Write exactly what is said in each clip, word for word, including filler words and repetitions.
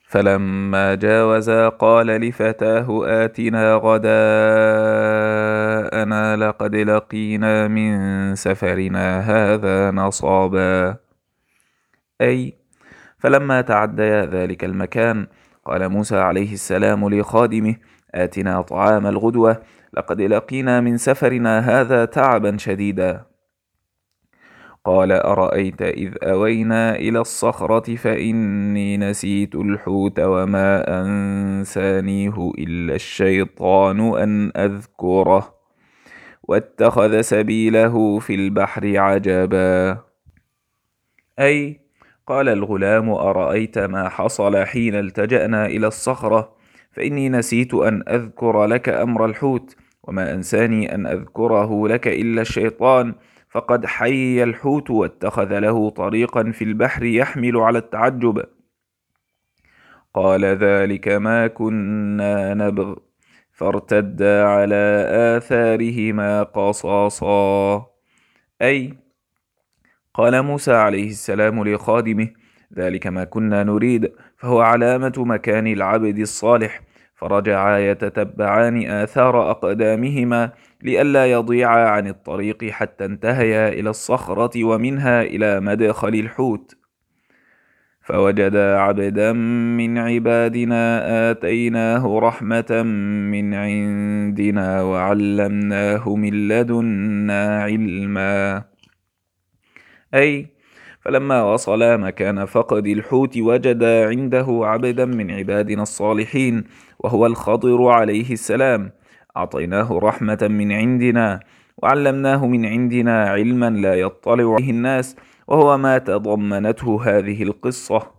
فلما جاوزا قال لفتاه آتنا غداءنا لقد لقينا من سفرنا هذا نصابا. أي فلما تعديا ذلك المكان قال موسى عليه السلام لخادمه: آتنا طعام الغدوة، لقد لقينا من سفرنا هذا تعبا شديدا. قال: أرأيت إذ أوينا إلى الصخرة فإني نسيت الحوت وما أنسانيه إلا الشيطان أن أذكره واتخذ سبيله في البحر عجبا. أي قال الغلام: أرأيت ما حصل حين التجأنا إلى الصخرة، فإني نسيت أن أذكر لك أمر الحوت، وما أنساني أن أذكره لك إلا الشيطان، فقد حي الحوت واتخذ له طريقا في البحر يحمل على التعجب. قال: ذلك ما كنا نبغ، فارتدا على آثارهما قصصا. أي قال موسى عليه السلام لخادمه: ذلك ما كنا نريد، فهو علامة مكان العبد الصالح، فرجعا يتتبعان آثار أقدامهما لئلا يضيعا عن الطريق حتى انتهيا إلى الصخرة ومنها إلى مدخل الحوت، فوجدا عبدا من عبادنا آتيناه رحمة من عندنا وعلمناه من لدنا علما. أي فلما وصلا مكان فقد الحوت وجدا عنده عبدا من عبادنا الصالحين وهو الخضر عليه السلام، أعطيناه رحمة من عندنا وعلمناه من عندنا علما لا يطلع عليه الناس، وهو ما تضمنته هذه القصة.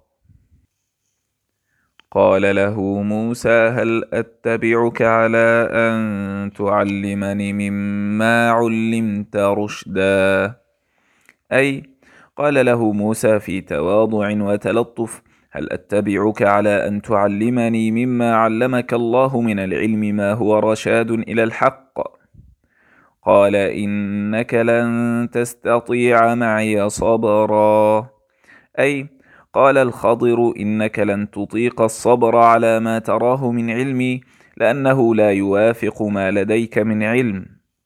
قال له موسى: هل أتبعك على أن تعلمني مما علمت رشدا؟ أي قال له موسى في تواضع وتلطف: هل أتبعك على أن تعلمني مما علمك الله من العلم ما هو رشاد إلى الحق؟ قال: إنك لن تستطيع معي صبرا. أي قال الخضر: إنك لن تطيق الصبر على ما تراه من علمي، لأنه لا يوافق ما لديك من علم.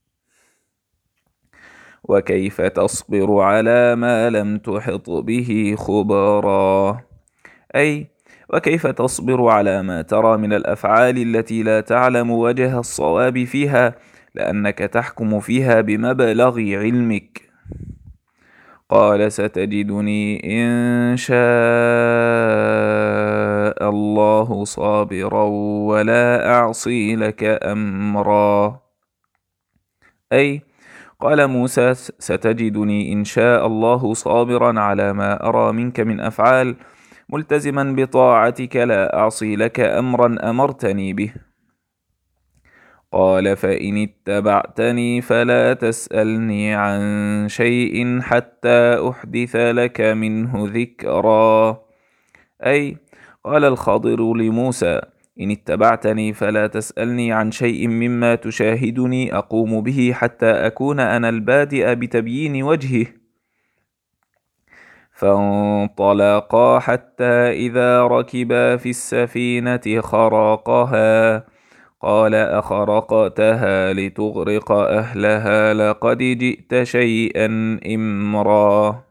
وكيف تصبر على ما لم تحط به خبرا؟ أي وكيف تصبر على ما ترى من الأفعال التي لا تعلم وجه الصواب فيها، لأنك تحكم فيها بمبلغ علمك. قال: ستجدني إن شاء الله صابرا ولا أعصي لك أمرا. أي قال موسى: ستجدني إن شاء الله صابرا على ما أرى منك من أفعال، ملتزما بطاعتك لا أعصي لك أمرا أمرتني به. قال: فإن اتبعتني فلا تسألني عن شيء حتى أحدث لك منه ذكرا. أي قال الخضر لموسى: إن اتبعتني فلا تسألني عن شيء مما تشاهدني أقوم به حتى أكون أنا البادئ بتبيين وجهه. فانطلقا حتى إذا ركبا في السفينة خرقها قال: أخرقتها لتغرق أهلها لقد جئت شيئا إمرا.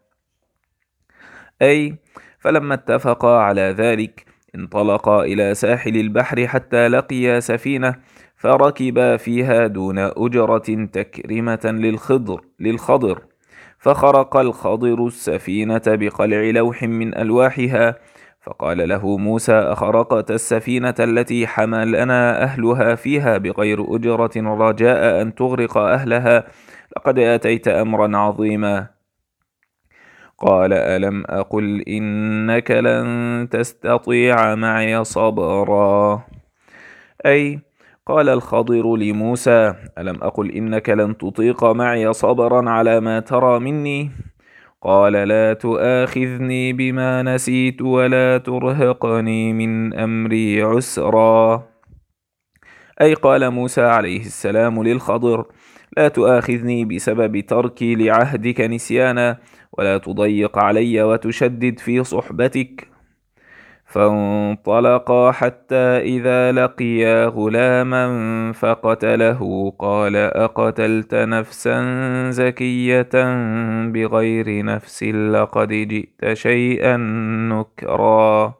أي فلما اتفقا على ذلك انطلقا إلى ساحل البحر حتى لقيا سفينة فركبا فيها دون أجرة تكرمة للخضر, للخضر فخرق الخضر السفينة بقلع لوح من ألواحها، فقال له موسى: أخرقت السفينة التي حملنا أهلها فيها بغير أجرة رجاء أن تغرق أهلها؟ لقد أتيت أمرا عظيما. قال: ألم أقل إنك لن تستطيع معي صبرا؟ أي قال الخضر لموسى: ألم أقل إنك لن تطيق معي صبرا على ما ترى مني؟ قال: لا تؤاخذني بما نسيت ولا ترهقني من أمري عسرا. أي قال موسى عليه السلام للخضر: لا تؤاخذني بسبب تركي لعهدك نسيانا، ولا تضيق علي وتشدد في صحبتك. فانطلقا حتى إذا لقيا غلاما فقتله قال أقتلت نفسا زكية بغير نفس لقد جئت شيئا نكرا.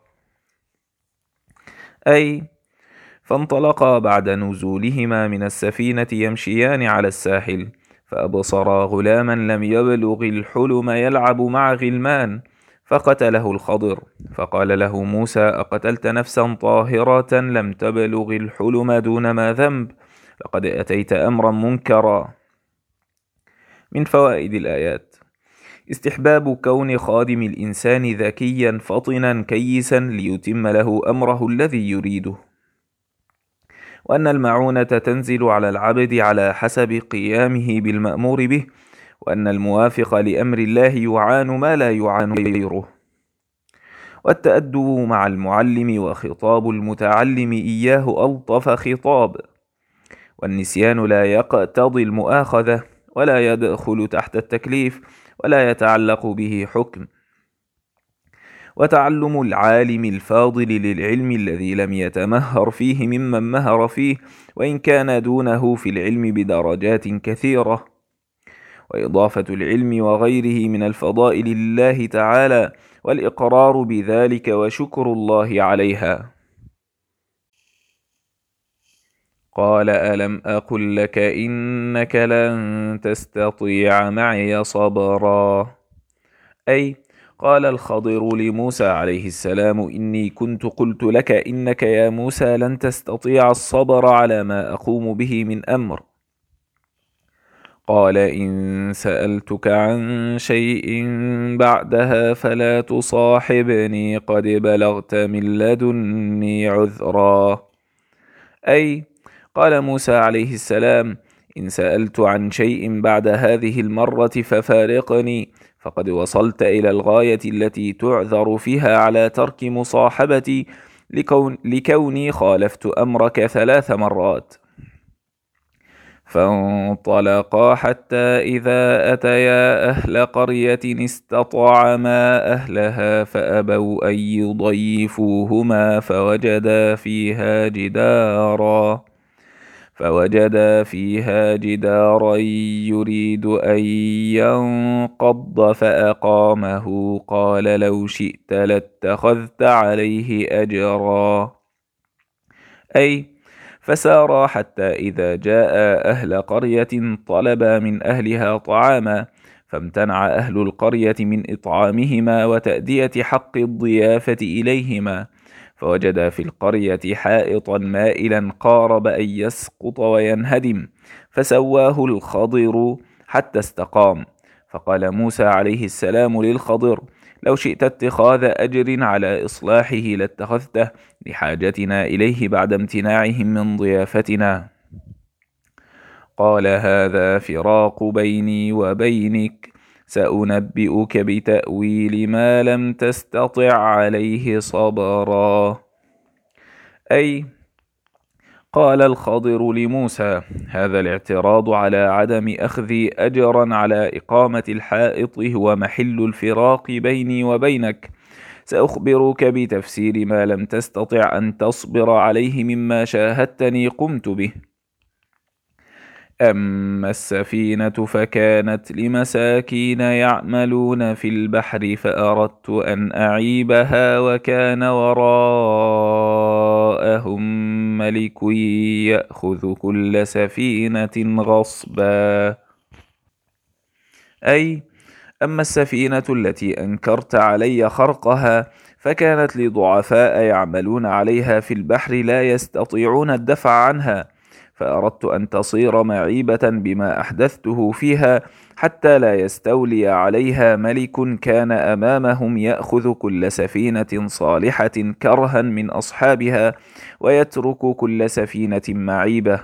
أي فانطلقا بعد نزولهما من السفينة يمشيان على الساحل، فأبصرا غلاما لم يبلغ الحلم يلعب مع غلمان، فقتله الخضر، فقال له موسى أقتلت نفسا طاهرة لم تبلغ الحلم دون ما ذنب، لقد أتيت أمرا منكرا. من فوائد الآيات: استحباب كون خادم الإنسان ذكيا فطنا كيسا ليتم له أمره الذي يريده، وأن المعونة تنزل على العبد على حسب قيامه بالمأمور به، وأن الموافق لأمر الله يعان ما لا يعان غيره. والتأدب مع المعلم وخطاب المتعلم إياه ألطف خطاب، والنسيان لا يقتضي المؤاخذة ولا يدخل تحت التكليف ولا يتعلق به حكم. وتعلم العالم الفاضل للعلم الذي لم يتمهر فيه ممن مهر فيه وإن كان دونه في العلم بدرجات كثيرة، وإضافة العلم وغيره من الفضائل لله تعالى والإقرار بذلك وشكر الله عليها. قال ألم أقل لك إنك لن تستطيع معي صبرا. أي قال الخضر لموسى عليه السلام إني كنت قلت لك إنك يا موسى لن تستطيع الصبر على ما أقوم به من أمر. قال إن سألتك عن شيء بعدها فلا تصاحبني قد بلغت من لدني عذرا. أي قال موسى عليه السلام إن سألت عن شيء بعد هذه المرة ففارقني، فقد وصلت إلى الغاية التي تعذر فيها على ترك مصاحبتي لكون لكوني خالفت أمرك ثلاث مرات. فانطلقا حتى إذا أتيا أهل قرية استطعما أهلها فأبوا أن يضيفوهما فوجدا فيها جدارا فوجدا فيها جدارا يريد أن ينقض فأقامه قال لو شئت لاتخذت عليه أجرا. أي فسارا حتى إذا جاء أهل قرية طلبا من أهلها طعاما، فامتنع أهل القرية من إطعامهما وتأدية حق الضيافة إليهما، فوجد في القرية حائطا مائلا قارب أن يسقط وينهدم، فسواه الخضر حتى استقام، فقال موسى عليه السلام للخضر لو شئت اتخاذ أجر على إصلاحه لاتخذته لحاجتنا إليه بعد امتناعهم من ضيافتنا. قال هذا فراق بيني وبينك سأنبئك بتأويل ما لم تستطع عليه صبرا. أي قال الخضر لموسى هذا الاعتراض على عدم أخذ أجرا على إقامة الحائط هو محل الفراق بيني وبينك، سأخبرك بتفسير ما لم تستطع أن تصبر عليه مما شاهدتني قمت به. أما السفينة فكانت لمساكين يعملون في البحر فأردت أن أعيبها وكان وراءهم ملك يأخذ كل سفينة غصبا. أي أما السفينة التي أنكرت علي خرقها فكانت لضعفاء يعملون عليها في البحر لا يستطيعون الدفع عنها، فأردت أن تصير معيبة بما أحدثته فيها حتى لا يستولي عليها ملك كان أمامهم يأخذ كل سفينة صالحة كرها من أصحابها ويترك كل سفينة معيبة.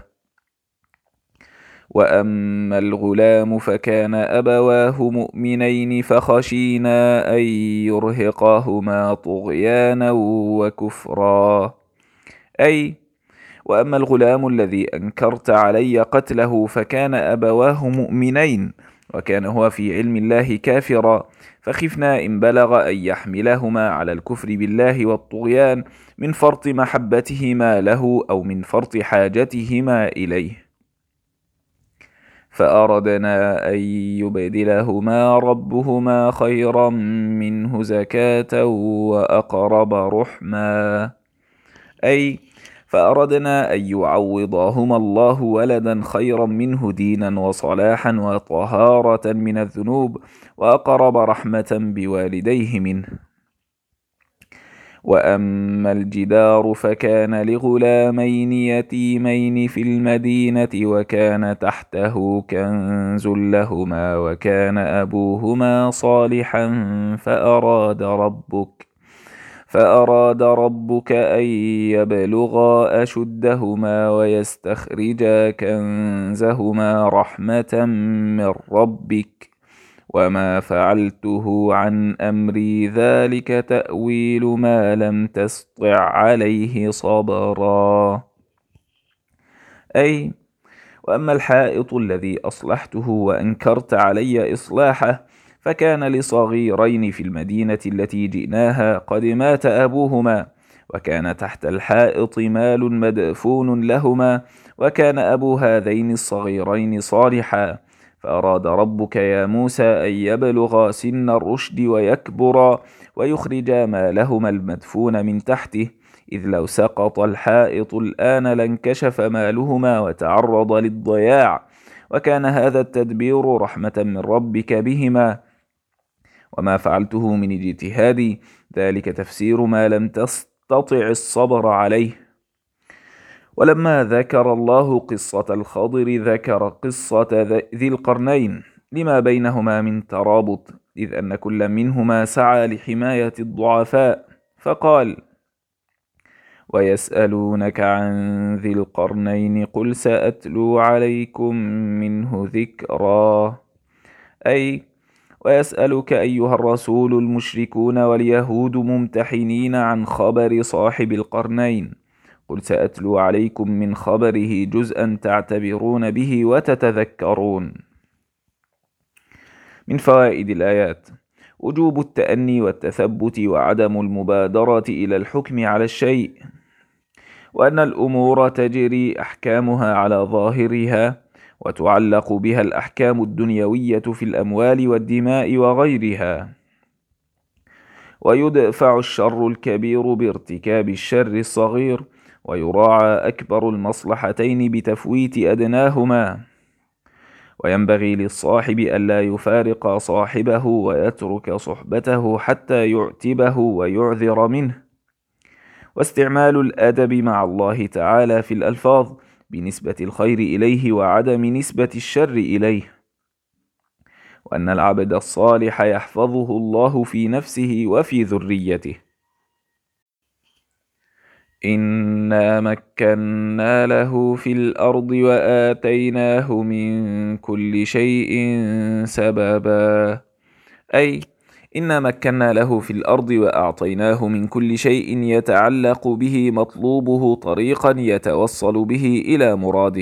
وأما الغلام فكان أبواه مؤمنين فخشينا أن يرهقاهما طغيانا وكفرا. أي وأما الغلام الذي أنكرت علي قتله فكان أبواه مؤمنين وكان هو في علم الله كافرا، فخفنا إن بلغ أن يحملهما على الكفر بالله والطغيان من فرط محبتهما له أو من فرط حاجتهما إليه، فأردنا أن يبدلهما ربهما خيرا منه زكاة وأقرب رحما. أي فأردنا أن يعوضهما الله ولدا خيرا منه دينا وصلاحا وطهارة من الذنوب وأقرب رحمة بوالديه منه. وأما الجدار فكان لغلامين يتيمين في المدينة وكان تحته كنز لهما وكان أبوهما صالحا فأراد ربك فأراد ربك أن يبلغا أشدهما ويستخرجا كنزهما رحمة من ربك وما فعلته عن أمري ذلك تأويل ما لم تسطع عليه صبرا. أي وأما الحائط الذي أصلحته وأنكرت علي إصلاحه فكان لصغيرين في المدينة التي جئناها قد مات أبوهما، وكان تحت الحائط مال مدفون لهما، وكان أبو هذين الصغيرين صالحا، فأراد ربك يا موسى أن يبلغا سن الرشد ويكبرا ويخرجا مالهما المدفون من تحته، إذ لو سقط الحائط الآن لانكشف مالهما وتعرض للضياع، وكان هذا التدبير رحمة من ربك بهما، وما فعلته من اجتهادي ذلك تفسير ما لم تستطع الصبر عليه. ولما ذكر الله قصة الخضر ذكر قصة ذي القرنين لما بينهما من ترابط، إذ أن كل منهما سعى لحماية الضعفاء، فقال: ويسألونك عن ذي القرنين قل سأتلو عليكم منه ذكرا. أي ويسألك أيها الرسول المشركون واليهود ممتحنين عن خبر صاحب القرنين، قل سأتلو عليكم من خبره جزءا تعتبرون به وتتذكرون. من فوائد الآيات: وجوب التأني والتثبت وعدم المبادرة إلى الحكم على الشيء، وأن الأمور تجري أحكامها على ظاهرها، وتعلق بها الأحكام الدنيوية في الأموال والدماء وغيرها، ويدفع الشر الكبير بارتكاب الشر الصغير، ويراعى أكبر المصلحتين بتفويت أدناهما، وينبغي للصاحب ألا يفارق صاحبه ويترك صحبته حتى يعتبه ويعذر منه، واستعمال الأدب مع الله تعالى في الألفاظ بنسبة الخير إليه وعدم نسبة الشر إليه، وأن العبد الصالح يحفظه الله في نفسه وفي ذريته. إنا مكنا له في الأرض وآتيناه من كل شيء سببا. أي إنا مكنا له في الأرض وأعطيناه من كل شيء يتعلق به مطلوبه طريقا يتوصل به إلى مراده،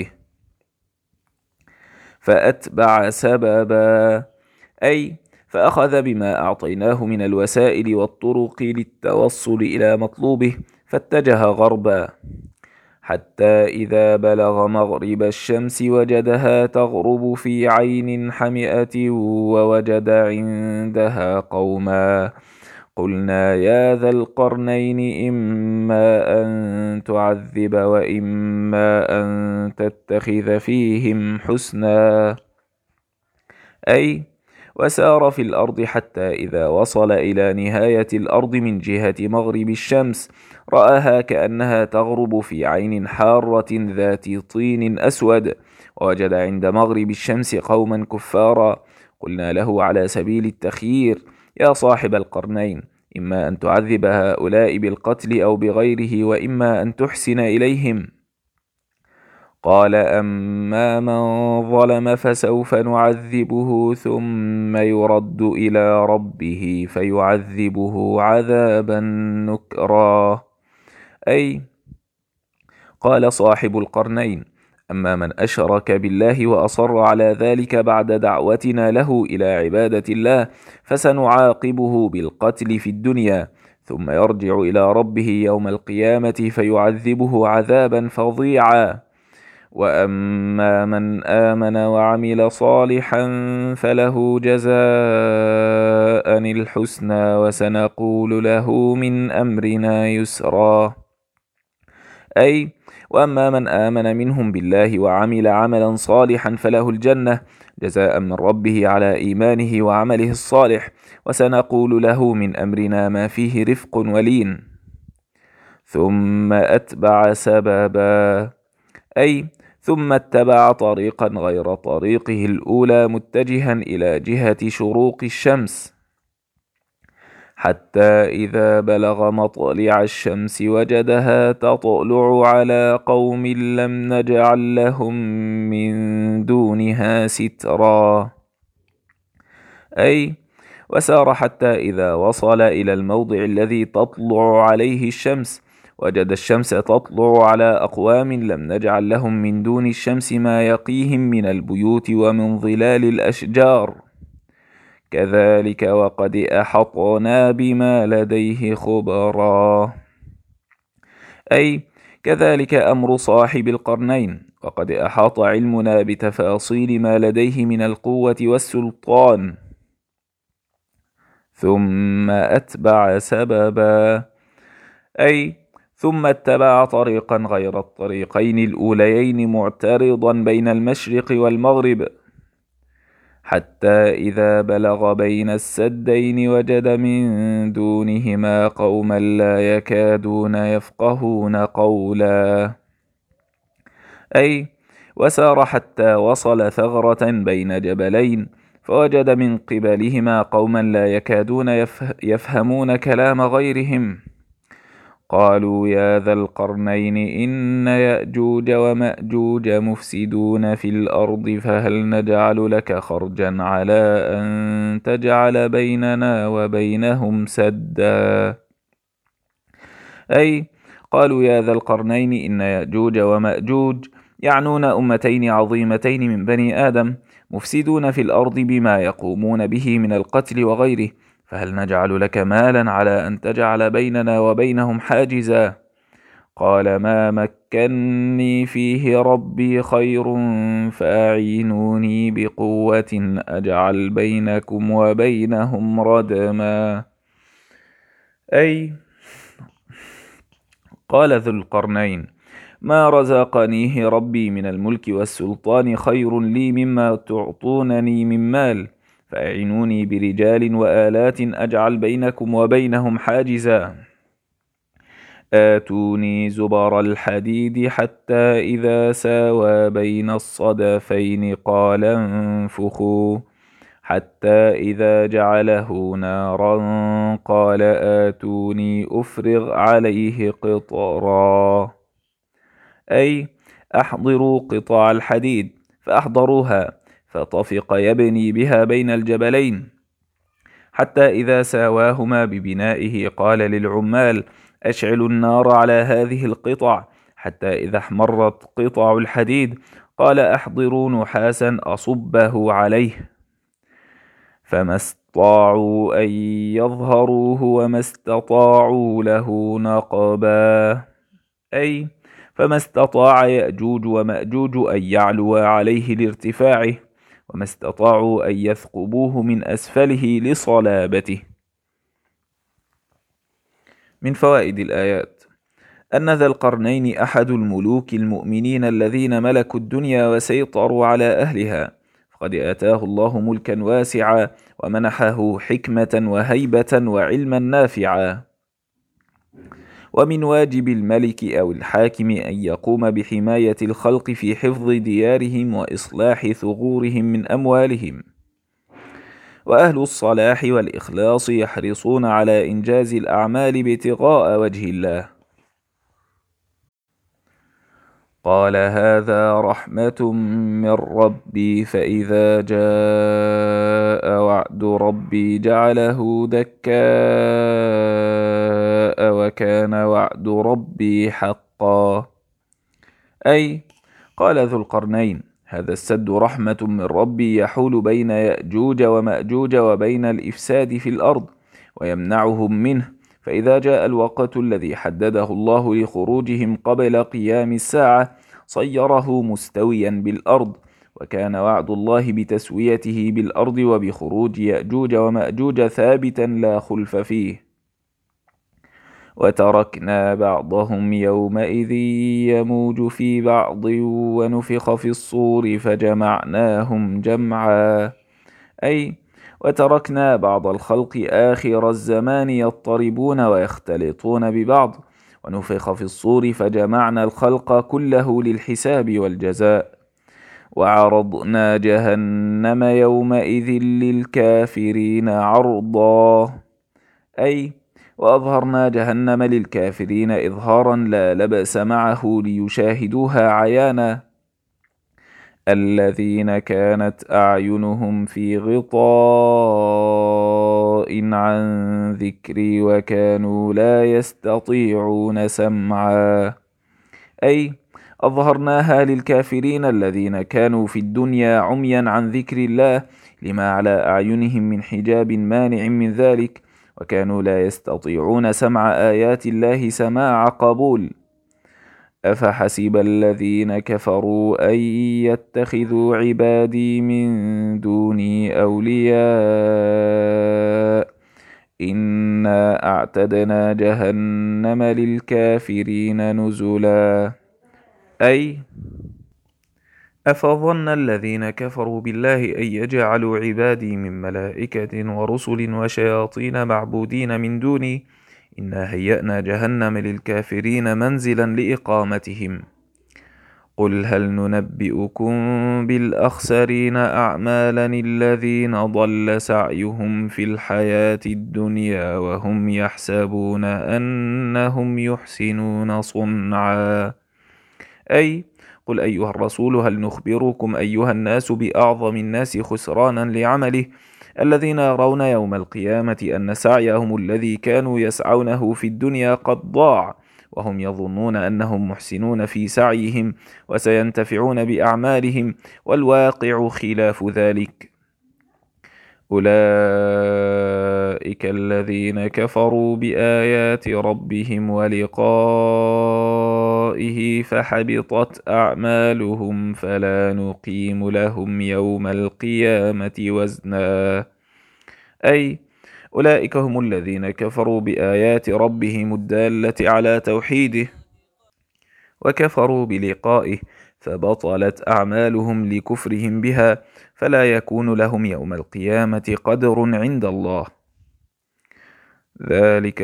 فأتبع سببا. أي فأخذ بما أعطيناه من الوسائل والطرق للتوصل إلى مطلوبه، فاتجه غربا، حتى إذا بلغ مغرب الشمس وجدها تغرب في عين حمئة ووجد عندها قوما، قلنا يا ذا القرنين إما أن تعذب وإما أن تتخذ فيهم حسنا. أي وسار في الأرض حتى إذا وصل إلى نهاية الأرض من جهة مغرب الشمس رآها كأنها تغرب في عين حارة ذات طين أسود، ووجد عند مغرب الشمس قوما كفارا، قلنا له على سبيل التخيير: يا صاحب القرنين، إما أن تعذب هؤلاء بالقتل أو بغيره، وإما أن تحسن إليهم. قال: أما من ظلم فسوف نعذبه ثم يرد إلى ربه فيعذبه عذابا نكرا. أي قال صاحب القرنين: أما من أشرك بالله وأصر على ذلك بعد دعوتنا له إلى عبادة الله فسنعاقبه بالقتل في الدنيا، ثم يرجع إلى ربه يوم القيامة فيعذبه عذابا فظيعا. وأما من آمن وعمل صالحا فله جزاء الحسنى وسنقول له من أمرنا يسرا. أي وأما من آمن منهم بالله وعمل عملا صالحا فله الجنة جزاء من ربه على إيمانه وعمله الصالح، وسنقول له من أمرنا ما فيه رفق ولين. ثم أتبع سببا، أي ثم اتبع طريقا غير طريقه الأولى متجها إلى جهة شروق الشمس، حتى إذا بلغ مطلع الشمس وجدها تطلع على قوم لم نجعل لهم من دونها سترا. أي وسار حتى إذا وصل إلى الموضع الذي تطلع عليه الشمس وجد الشمس تطلع على أقوام لم نجعل لهم من دون الشمس ما يقيهم من البيوت ومن ظلال الأشجار، كذلك وقد أحطنا بما لديه خبرا. أي كذلك أمر صاحب القرنين، وقد أحاط علمنا بتفاصيل ما لديه من القوة والسلطان. ثم أتبع سببا، أي ثم اتبع طريقا غير الطريقين الأوليين معترضا بين المشرق والمغرب، حتى إذا بلغ بين السدين وجد من دونهما قوما لا يكادون يفقهون قولا. أي وسار حتى وصل ثغرة بين جبلين فوجد من قبلهما قوما لا يكادون يفهمون كلام غيرهم. قالوا يا ذا القرنين إن يأجوج ومأجوج مفسدون في الأرض فهل نجعل لك خرجا على أن تجعل بيننا وبينهم سدا. أي قالوا يا ذا القرنين إن يأجوج ومأجوج يعنون أمتين عظيمتين من بني آدم مفسدون في الأرض بما يقومون به من القتل وغيره، فهل نجعل لك مالا على أن تجعل بيننا وبينهم حاجزا. قال ما مكني فيه ربي خير فأعينوني بقوة أجعل بينكم وبينهم ردما. أي قال ذو القرنين ما رزقنيه ربي من الملك والسلطان خير لي مما تعطونني من مال، فأعينوني برجال وآلات أجعل بينكم وبينهم حاجزا. آتوني زبر الحديد حتى إذا ساوى بين الصدفين قال انفخوا، حتى إذا جعله نارا قال آتوني أفرغ عليه قطرا. أي أحضروا قطع الحديد، فأحضروها فطفق يبني بها بين الجبلين، حتى إذا ساواهما ببنائه قال للعمال أشعلوا النار على هذه القطع، حتى إذا احمرت قطع الحديد قال أحضروا نحاسا أصبه عليه، فما استطاعوا أن يظهروه وما استطاعوا له نقبا. أي فما استطاع يأجوج ومأجوج أن يعلوا عليه لارتفاعه، وما استطاعوا أن يثقبوه من أسفله لصلابته. من فوائد الآيات أن ذا القرنين أحد الملوك المؤمنين الذين ملكوا الدنيا وسيطروا على أهلها، فقد آتاه الله ملكا واسعا ومنحه حكمة وهيبة وعلما نافعا. ومن واجب الملك أو الحاكم أن يقوم بحماية الخلق في حفظ ديارهم وإصلاح ثغورهم من أموالهم، وأهل الصلاح والإخلاص يحرصون على إنجاز الأعمال ابتغاء وجه الله. قال هذا رحمة من ربي فإذا جاء وعد ربي جعله دكاء وكان وعد ربي حقا. أي قال ذو القرنين: هذا السد رحمة من ربي يحول بين يأجوج ومأجوج وبين الإفساد في الأرض ويمنعهم منه، فإذا جاء الوقت الذي حدده الله لخروجهم قبل قيام الساعة صيره مستويا بالأرض، وكان وعد الله بتسويته بالأرض وبخروج يأجوج ومأجوج ثابتا لا خلف فيه. وتركنا بعضهم يومئذ يموج في بعض ونفخ في الصور فجمعناهم جمعا، أي وتركنا بعض الخلق آخر الزمان يضطربون ويختلطون ببعض، ونفخ في الصور فجمعنا الخلق كله للحساب والجزاء. وعرضنا جهنم يومئذ للكافرين عرضا، أي وأظهرنا جهنم للكافرين إظهارا لا لبس معه ليشاهدوها عيانا. الذين كانت أعينهم في غطاء عن ذكري وكانوا لا يستطيعون سمعا، أي أظهرناها للكافرين الذين كانوا في الدنيا عميا عن ذكر الله لما على أعينهم من حجاب مانع من ذلك، وكانوا لا يستطيعون سمع آيات الله سماع قبول. أفحسب الذين كفروا أن يتخذوا عبادي من دوني أولياء إنا أعتدنا جهنم للكافرين نزلا، أي أفظن الذين كفروا بالله أن يجعلوا عبادي من ملائكة ورسل وشياطين معبودين من دوني إنا هيأنا جهنم للكافرين منزلا لإقامتهم. قل هل ننبئكم بالأخسرين أعمالا الذين ضل سعيهم في الحياة الدنيا وهم يحسبون أنهم يحسنون صنعا، أي قل أيها الرسول هل نخبركم أيها الناس بأعظم الناس خسرانا لعمله الذين يرون يوم القيامة أن سعيهم الذي كانوا يسعونه في الدنيا قد ضاع وهم يظنون أنهم محسنون في سعيهم وسينتفعون بأعمالهم والواقع خلاف ذلك. أولئك الذين كفروا بآيات ربهم ولقائه فحبطت أعمالهم فلا نقيم لهم يوم القيامة وزنا، أي أولئك هم الذين كفروا بآيات ربهم الدالة على توحيده وكفروا بلقائه فبطلت أعمالهم لكفرهم بها فلا يكون لهم يوم القيامة قدر عند الله. ذلك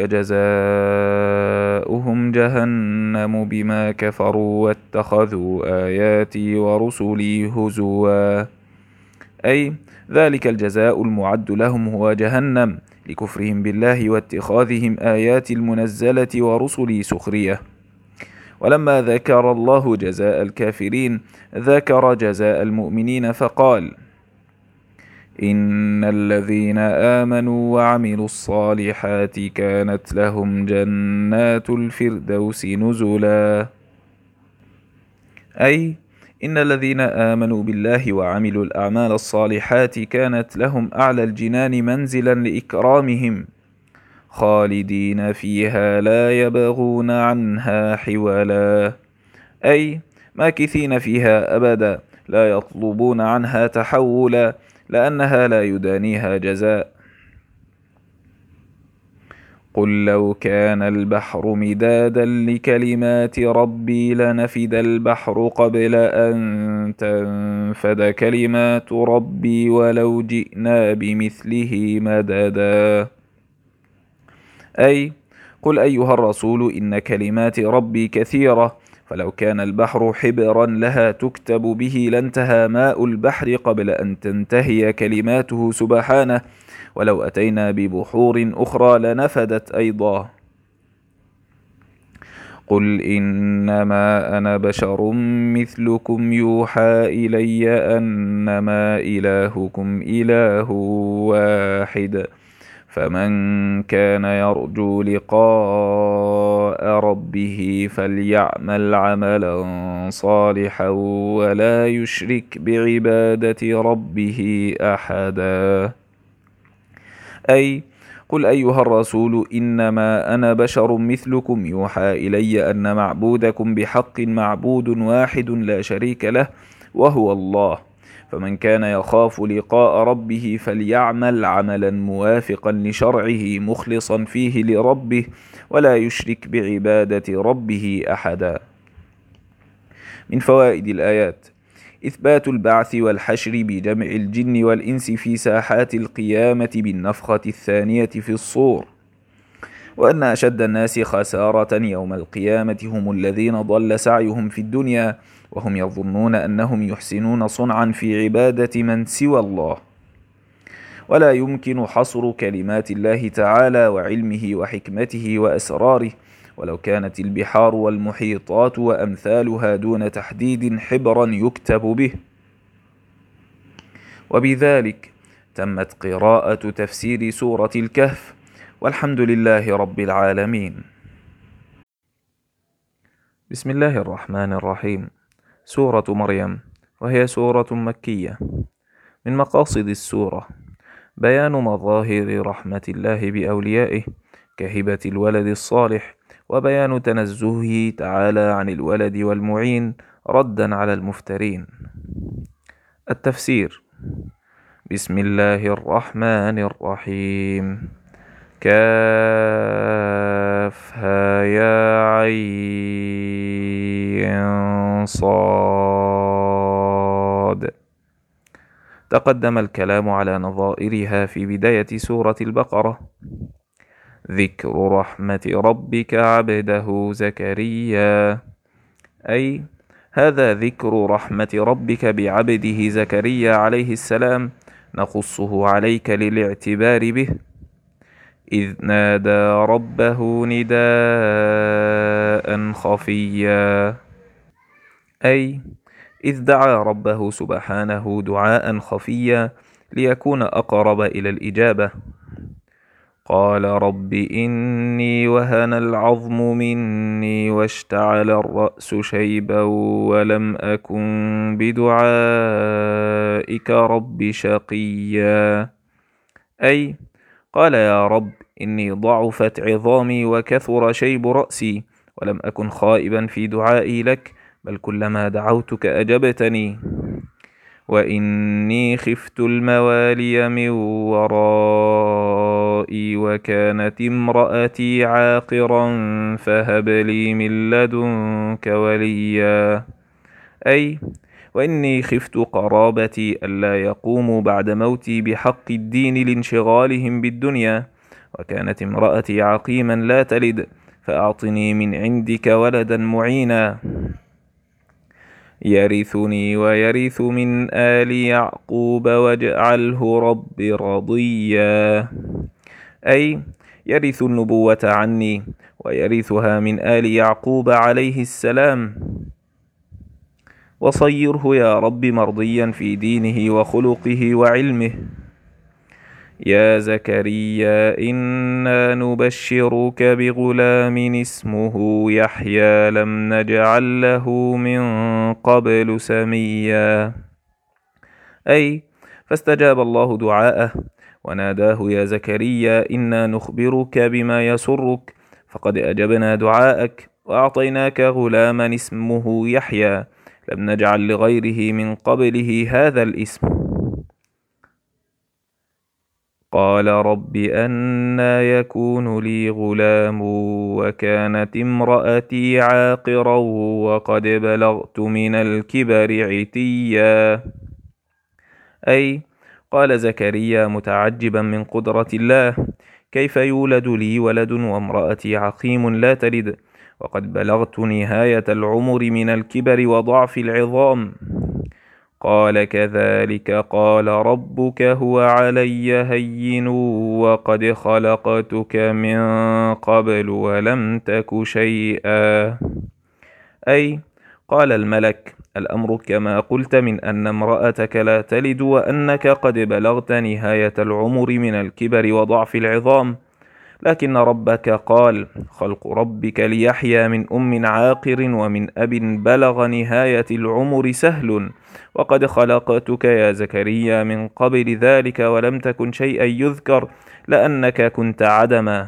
جزاؤهم جهنم بما كفروا واتخذوا آياتي ورسلي هزوا، أي ذلك الجزاء المعد لهم هو جهنم لكفرهم بالله واتخاذهم آيات المنزلة ورسلي سخرية. ولما ذكر الله جزاء الكافرين ذكر جزاء المؤمنين فقال: إن الذين آمنوا وعملوا الصالحات كانت لهم جنات الفردوس نزلا، أي إن الذين آمنوا بالله وعملوا الأعمال الصالحات كانت لهم أعلى الجنان منزلا لإكرامهم خالدين فيها لا يبغون عنها حولا، أي ماكثين فيها أبدا لا يطلبون عنها تحولا لأنها لا يدانيها جزاء. قل لو كان البحر مدادا لكلمات ربي لنفد البحر قبل أن تنفد كلمات ربي ولو جئنا بمثله مددا، أي قل أيها الرسول إن كلمات ربي كثيرة فلو كان البحر حبرا لها تكتب به لانتهى ماء البحر قبل أن تنتهي كلماته سبحانه ولو أتينا ببحور أخرى لنفدت أيضا. قل إنما أنا بشر مثلكم يوحى إلي أنما إلهكم إله واحد فمن كان يرجو لقاء ربه فليعمل عملا صالحا ولا يشرك بعبادة ربه أحدا. أي قل أيها الرسول إنما أنا بشر مثلكم يوحى إلي أن معبودكم بحق معبود واحد لا شريك له وهو الله، فمن كان يخاف لقاء ربه فليعمل عملا موافقا لشرعه مخلصا فيه لربه ولا يشرك بعبادة ربه أحدا. من فوائد الآيات: إثبات البعث والحشر بجمع الجن والإنس في ساحات القيامة بالنفخة الثانية في الصور، وأن أشد الناس خسارة يوم القيامة هم الذين ضل سعيهم في الدنيا وهم يظنون أنهم يحسنون صنعا في عبادة من سوى الله. ولا يمكن حصر كلمات الله تعالى وعلمه وحكمته وأسراره ولو كانت البحار والمحيطات وأمثالها دون تحديد حبرا يكتب به. وبذلك تمت قراءة تفسير سورة الكهف، والحمد لله رب العالمين. بسم الله الرحمن الرحيم. سورة مريم، وهي سورة مكية. من مقاصد السورة بيان مظاهر رحمة الله بأوليائه كهبة الولد الصالح، وبيان تنزهه تعالى عن الولد والمعين ردا على المفترين. التفسير: بسم الله الرحمن الرحيم. كافها يا عين صاد. تقدم الكلام على نظائرها في بداية سورة البقرة. ذكر رحمة ربك عبده زكريا، أي هذا ذكر رحمة ربك بعبده زكريا عليه السلام نقصه عليك للاعتبار به، إذ نادى ربه نداء خفيا، أي إذ دعا ربه سبحانه دعاء خفيا ليكون أقرب إلى الإجابة. قال رب إني وهن العظم مني واشتعل الرأس شيبا ولم أكن بدعائك رب شقيا، أي قال يا رب إني ضعفت عظامي وكثر شيب رأسي ولم أكن خائبا في دعائي لك، بل كلما دعوتك أجبتني. وإني خفت الموالي من ورائي وكانت امرأتي عاقرا فهب لي من لدنك وليا، أي وإني خفت قرابتي ألا يقوموا بعد موتي بحق الدين لانشغالهم بالدنيا، وكانت امرأتي عقيما لا تلد، فأعطني من عندك ولدا معينا يرثني ويرث من آل يعقوب واجعله رب رضيا، أي يرث النبوة عني ويرثها من آل يعقوب عليه السلام، وصيره يا رب مرضيا في دينه وخلقه وعلمه. يا زكريا إنا نبشرك بغلام اسمه يحيى لم نجعل له من قبل سميا، أي فاستجاب الله دعاءه وناداه يا زكريا إنا نخبرك بما يسرك، فقد أجبنا دعاءك وأعطيناك غلاما اسمه يحيى لم نجعل لغيره من قبله هذا الاسم. قال رب أنى يكون لي غلام وكانت امرأتي عاقرا وقد بلغت من الكبر عتيا، أي قال زكريا متعجبا من قدرة الله كيف يولد لي ولد وامرأتي عقيم لا تلد وقد بلغت نهاية العمر من الكبر وضعف العظام. قال كذلك قال ربك هو علي هين وقد خلقتك من قبل ولم تك شيئا، أي قال الملك الأمر كما قلت من أن امرأتك لا تلد وأنك قد بلغت نهاية العمر من الكبر وضعف العظام، لكن ربك قال: خلق ربك ليحيى من أم عاقر ومن أب بلغ نهاية العمر سهل، وقد خلقتك يا زكريا من قبل ذلك ولم تكن شيئا يذكر، لأنك كنت عدما.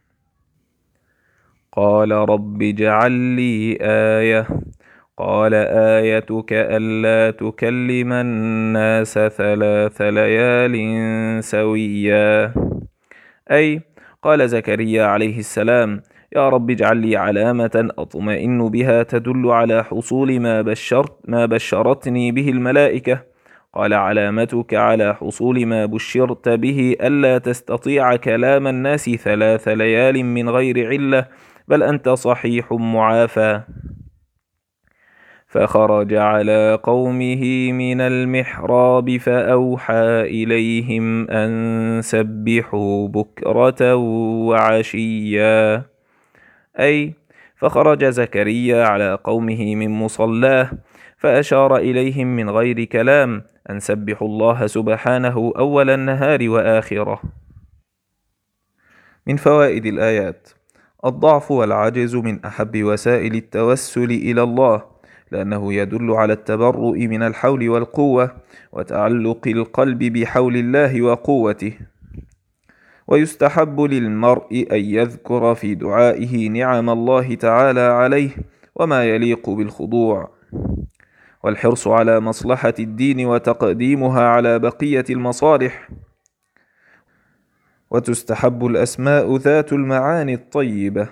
قال رب اجعل لي آية. قال آيتك ألا تكلم الناس ثلاث ليال سويا. أي قال زكريا عليه السلام: يا رب اجعل لي علامة أطمئن بها تدل على حصول ما بشرت ما بشرتني به الملائكة. قال: علامتك على حصول ما بشرت به ألا تستطيع كلام الناس ثلاث ليال من غير علة، بل أنت صحيح معافى. فخرج على قومه من المحراب فأوحى إليهم أن سبحوا بكرة وعشيا. أي فخرج زكريا على قومه من مصلاه فأشار إليهم من غير كلام أن سبحوا الله سبحانه أول النهار وآخره. من فوائد الآيات: الضعف والعجز من أحب وسائل التوسل إلى الله، لأنه يدل على التبرؤ من الحول والقوة وتعلق القلب بحول الله وقوته. ويستحب للمرء أن يذكر في دعائه نعم الله تعالى عليه وما يليق بالخضوع، والحرص على مصلحة الدين وتقديمها على بقية المصالح. وتستحب الأسماء ذات المعاني الطيبة: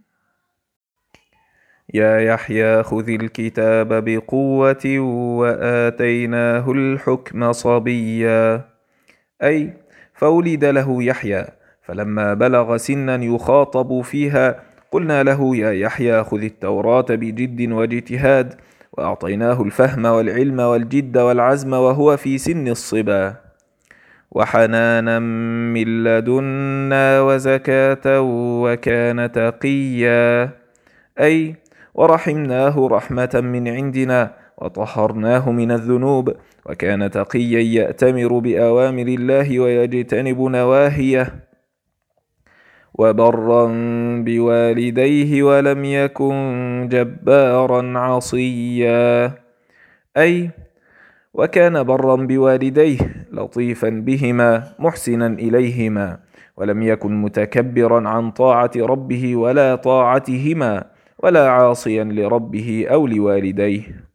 يا يحيى خذ الكتاب بقوة وآتيناه الحكم صبيا. أي فولد له يحيى، فلما بلغ سنا يخاطب فيها قلنا له: يا يحيى خذ التوراة بجد واجتهاد، وأعطيناه الفهم والعلم والجد والعزم وهو في سن الصبا. وحنانا من لدنا وزكاة وكان تقيا. أي ورحمناه رحمة من عندنا وطهرناه من الذنوب، وكان تقيا يأتمر بأوامر الله ويجتنب نواهيه. وبرا بوالديه ولم يكن جبارا عصيا. أي وكان برا بوالديه لطيفا بهما محسنا إليهما، ولم يكن متكبرا عن طاعة ربه ولا طاعتهما، ولا عاصيا لربه أو لوالديه.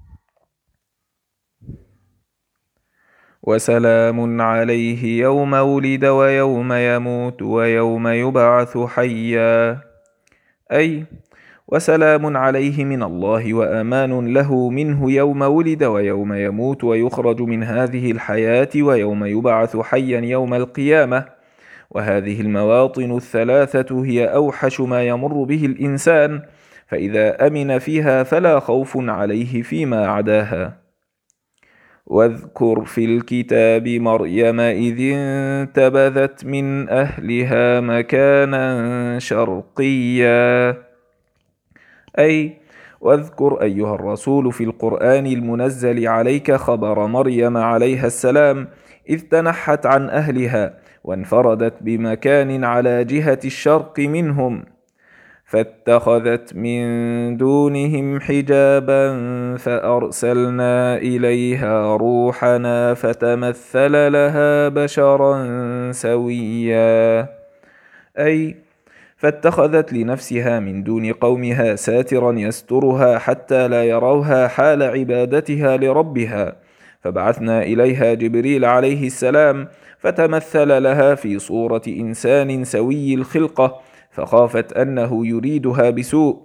وسلام عليه يوم ولد ويوم يموت ويوم يبعث حيا. أي وسلام عليه من الله وأمان له منه يوم ولد ويوم يموت ويخرج من هذه الحياة ويوم يبعث حيا يوم القيامة. وهذه المواطن الثلاثة هي أوحش ما يمر به الإنسان، فإذا أمن فيها فلا خوف عليه فيما عداها. واذكر في الكتاب مريم إذ انتبذت من أهلها مكانا شرقيا. أي واذكر أيها الرسول في القرآن المنزل عليك خبر مريم عليها السلام إذ تنحت عن أهلها وانفردت بمكان على جهة الشرق منهم، فاتخذت من دونهم حجابا فأرسلنا إليها روحنا فتمثل لها بشرا سويا. أي فاتخذت لنفسها من دون قومها ساترا يسترها حتى لا يروها حال عبادتها لربها، فبعثنا إليها جبريل عليه السلام فتمثل لها في صورة إنسان سوي الخلقة، فخافت أنه يريدها بسوء.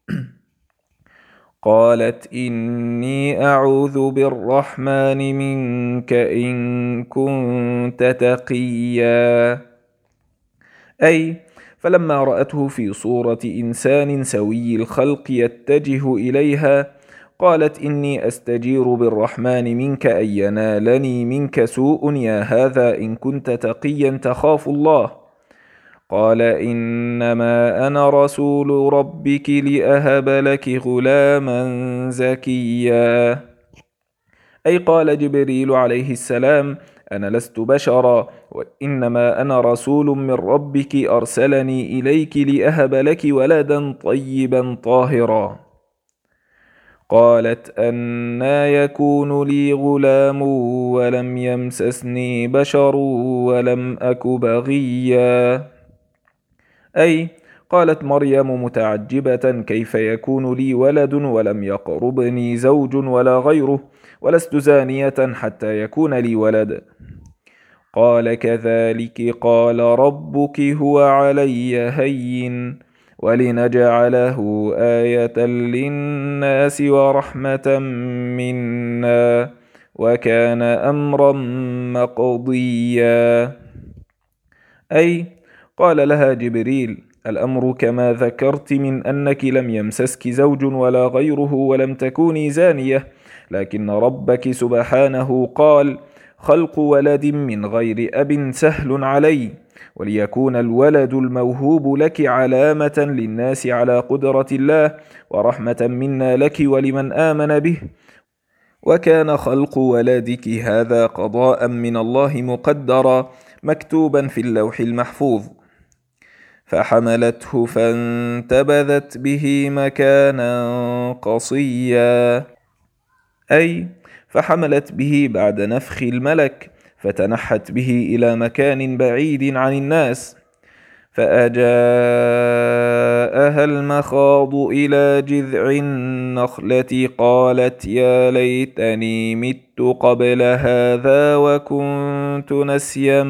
قالت إني أعوذ بالرحمن منك إن كنت تقيا. أي فلما رأته في صورة إنسان سوي الخلق يتجه إليها قالت إني أستجير بالرحمن منك أن ينالني منك سوء يا هذا إن كنت تقيا تخاف الله. قال إنما أنا رسول ربك لأهب لك غلاما زكيا. أي قال جبريل عليه السلام أنا لست بشرا، وإنما أنا رسول من ربك أرسلني إليك لأهب لك ولدا طيبا طاهرا. قالت أنى يكون لي غلام ولم يمسسني بشر ولم أك بغيا. أي قالت مريم متعجبة: كيف يكون لي ولد ولم يقربني زوج ولا غيره، ولست زانية حتى يكون لي ولد. قال: كذلك قال ربك هو علي هين، ولنجعله آية للناس ورحمة منا، وكان أمرا مقضيا. أي قال لها جبريل: الأمر كما ذكرت من أنك لم يمسسك زوج ولا غيره ولم تكوني زانية، لكن ربك سبحانه قال: خلق ولد من غير أب سهل علي، وليكون الولد الموهوب لك علامة للناس على قدرة الله ورحمة منا لك ولمن آمن به، وكان خلق ولدك هذا قضاء من الله مقدرا مكتوبا في اللوح المحفوظ. فحملته فانتبذت به مكانا قصيا. أي فحملت به بعد نفخ الملك، فتنحت به إلى مكان بعيد عن الناس، فأجاءها المخاض إلى جذع النخلة قالت: يا ليتني مت قبل هذا وكنت نسيا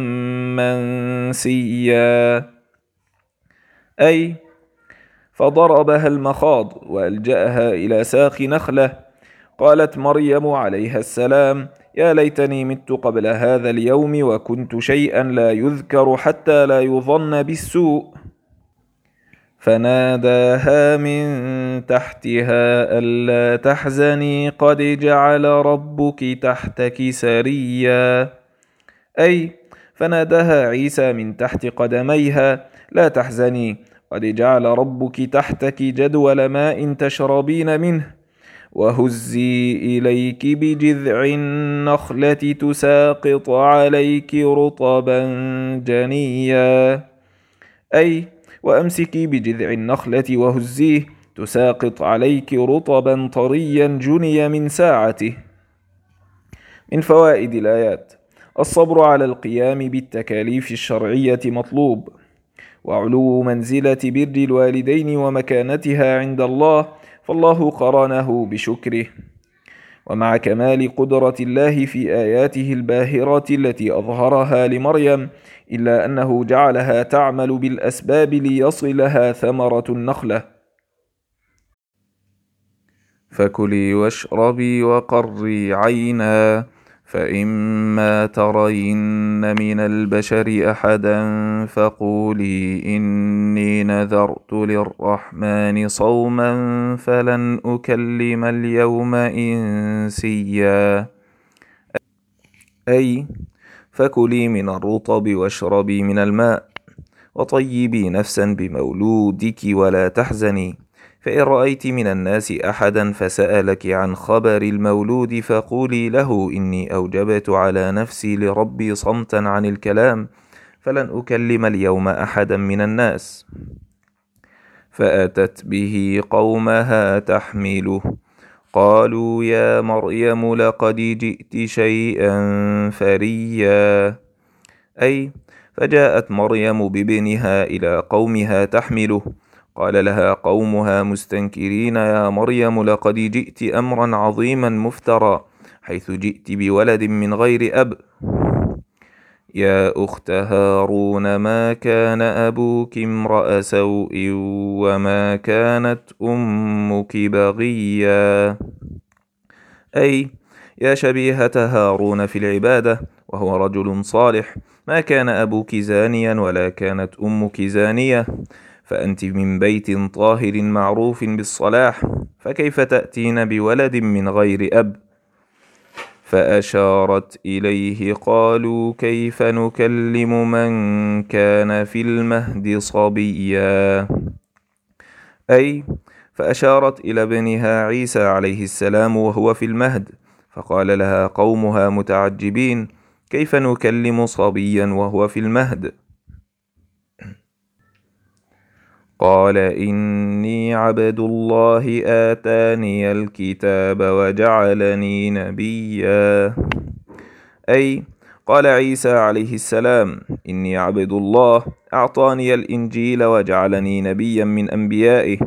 منسيا. أي فضربها المخاض وألجأها إلى ساق نخلة. قالت مريم عليها السلام: يا ليتني مت قبل هذا اليوم وكنت شيئا لا يذكر حتى لا يظن بالسوء. فناداها من تحتها ألا تحزني قد جعل ربك تحتك سريا. أي فناداها عيسى من تحت قدميها: لا تحزني، قد جعل ربك تحتك جدول ماء تشربين منه، وهزي إليك بجذع النخلة تساقط عليك رطبا جنيا. أي وأمسكي بجذع النخلة وهزيه تساقط عليك رطبا طريا جني من ساعته. من فوائد الآيات: الصبر على القيام بالتكاليف الشرعية مطلوب، وعلو منزلة بر الوالدين ومكانتها عند الله، فالله قرنه بشكره. ومع كمال قدرة الله في آياته الباهرة التي أظهرها لمريم، إلا أنه جعلها تعمل بالأسباب ليصلها ثمرة النخلة. فكلي واشربي وقري عينا، فإما ترين من البشر أحدا فقولي إني نذرت للرحمن صوما فلن أكلم اليوم إنسيا. أي فكلي من الرطب واشربي من الماء، وطيبي نفسا بمولودك ولا تحزني، فإن رأيت من الناس أحدا فسألك عن خبر المولود فقولي له إني أوجبت على نفسي لربي صمتا عن الكلام، فلن أكلم اليوم أحدا من الناس. فأتت به قومها تحمله، قالوا يا مريم لقد جئت شيئا فريا. أي فجاءت مريم بابنها إلى قومها تحمله، قال لها قومها مستنكرين: يا مريم لقد جئت أمرا عظيما مفترى، حيث جئت بولد من غير أب. يا أخت هارون ما كان أبوك امرأ سوء وما كانت أمك بغيا. أي يا شبيهة هارون في العبادة، وهو رجل صالح، ما كان أبوك زانيا ولا كانت أمك زانية، فأنت من بيت طاهر معروف بالصلاح، فكيف تأتين بولد من غير أب؟ فأشارت إليه، قالوا كيف نكلم من كان في المهد صبيا. أي فأشارت إلى ابنها عيسى عليه السلام وهو في المهد، فقال لها قومها متعجبين: كيف نكلم صبيا وهو في المهد؟ قال إني عبد الله آتاني الكتاب وجعلني نبيا. أي قال عيسى عليه السلام إني عبد الله أعطاني الإنجيل وجعلني نبيا من أنبيائه،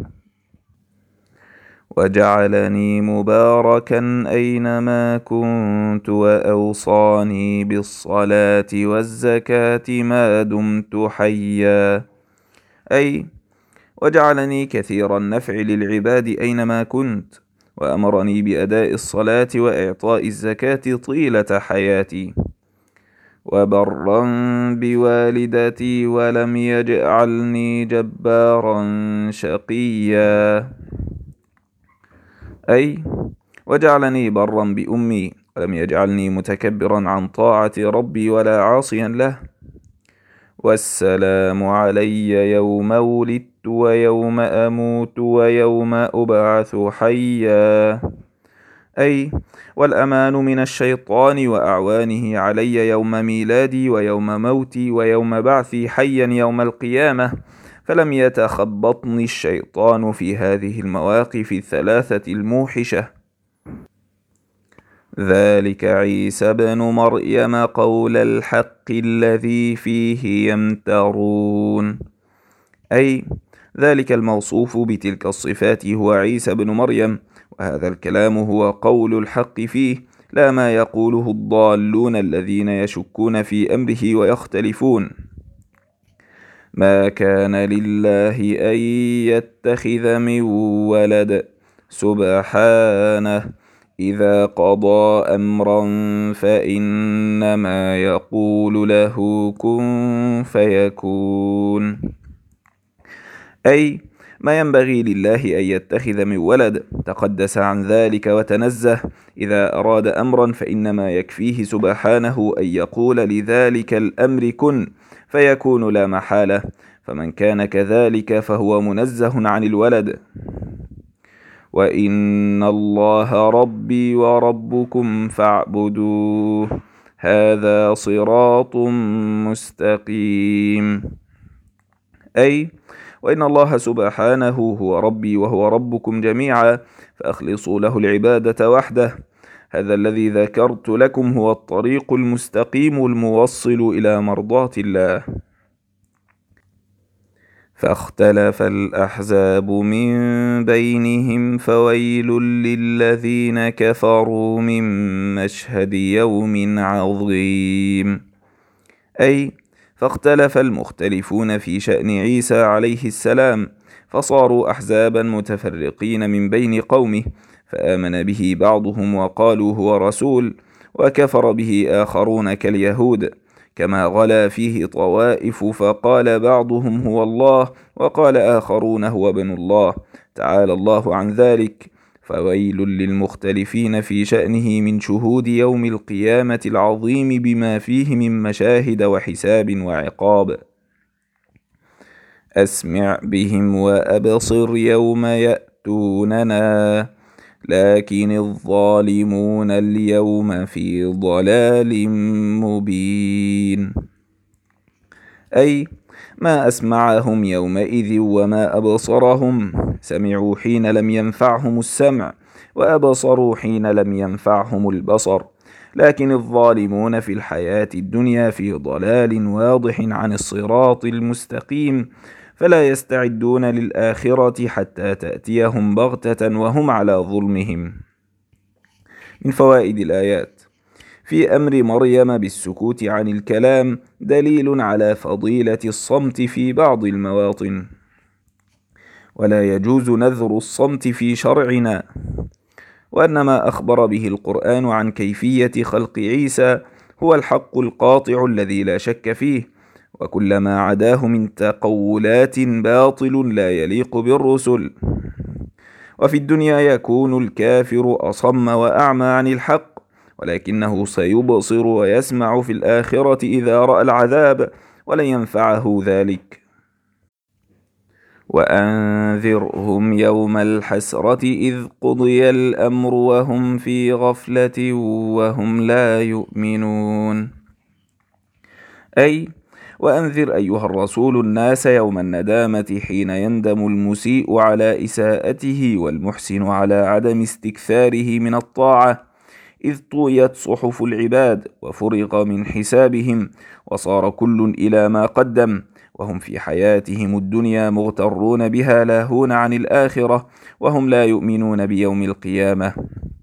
وجعلني مباركا أينما كنت وأوصاني بالصلاة والزكاة ما دمت حيا. أي وجعلني كثير النفع للعباد أينما كنت، وأمرني بأداء الصلاة وإعطاء الزكاة طيلة حياتي، وبرا بوالدتي ولم يجعلني جبارا شقيا. أي وجعلني برا بأمي ولم يجعلني متكبرا عن طاعة ربي ولا عاصيا له. والسلام علي يوم ولدت ويوم أموت ويوم أبعث حيا. أي والأمان من الشيطان وأعوانه علي يوم ميلادي ويوم موتي ويوم بعثي حيا يوم القيامة، فلم يتخبطني الشيطان في هذه المواقف الثلاثة الموحشة. ذلك عيسى بن مريم قول الحق الذي فيه يمترون. أي ذلك الموصوف بتلك الصفات هو عيسى بن مريم، وهذا الكلام هو قول الحق فيه، لا ما يقوله الضالون الذين يشكون في أمره ويختلفون. ما كان لله أن يتخذ من ولد، سبحانه، إذا قضى أمرا فإنما يقول له كن فيكون. أي ما ينبغي لله أن يتخذ من ولد، تقدس عن ذلك وتنزه. إذا أراد أمرا فإنما يكفيه سبحانه أن يقول لذلك الأمر كن فيكون لا محالة، فمن كان كذلك فهو منزه عن الولد. وإن الله ربي وربكم فاعبدوه هذا صراط مستقيم. أي وإن الله سبحانه هو ربي وهو ربكم جميعا، فأخلصوا له العبادة وحده. هذا الذي ذكرت لكم هو الطريق المستقيم الموصل إلى مرضاة الله. فاختلف الأحزاب من بينهم فويل للذين كفروا من مشهد يوم عظيم. أي فاختلف المختلفون في شأن عيسى عليه السلام، فصاروا أحزابا متفرقين من بين قومه، فآمن به بعضهم وقالوا هو رسول، وكفر به آخرون كاليهود، كما غلا فيه طوائف، فقال بعضهم هو الله وقال آخرون هو ابن الله، تعالى الله عن ذلك. فويل للمختلفين في شأنه من شهود يوم القيامة العظيم بما فيه من مشاهد وحساب وعقاب. أسمع بهم وأبصر يوم يأتوننا، لكن الظالمون اليوم في ضلال مبين. أي ما أسمعهم يومئذ وما أبصرهم، سمعوا حين لم ينفعهم السمع، وأبصروا حين لم ينفعهم البصر، لكن الظالمون في الحياة الدنيا في ضلال واضح عن الصراط المستقيم، فلا يستعدون للآخرة حتى تأتيهم بغتة وهم على ظلمهم. من فوائد الآيات: في أمر مريم بالسكوت عن الكلام دليل على فضيلة الصمت في بعض المواطن، ولا يجوز نذر الصمت في شرعنا، وأن ما أخبر به القرآن عن كيفية خلق عيسى هو الحق القاطع الذي لا شك فيه، وكل ما عداه من تقولات باطل لا يليق بالرسل. وفي الدنيا يكون الكافر أصم وأعمى عن الحق، ولكنه سيبصر ويسمع في الآخرة إذا رأى العذاب، ولن ينفعه ذلك. وأنذرهم يوم الحسرة إذ قضي الأمر وهم في غفلة وهم لا يؤمنون. أي وأنذر أيها الرسول الناس يوم الندامة حين يندم المسيء على إساءته والمحسن على عدم استكثاره من الطاعة، إذ طويت صحف العباد وفرغ من حسابهم وصار كل إلى ما قدم، وهم في حياتهم الدنيا مغترون بها لاهون عن الآخرة، وهم لا يؤمنون بيوم القيامة.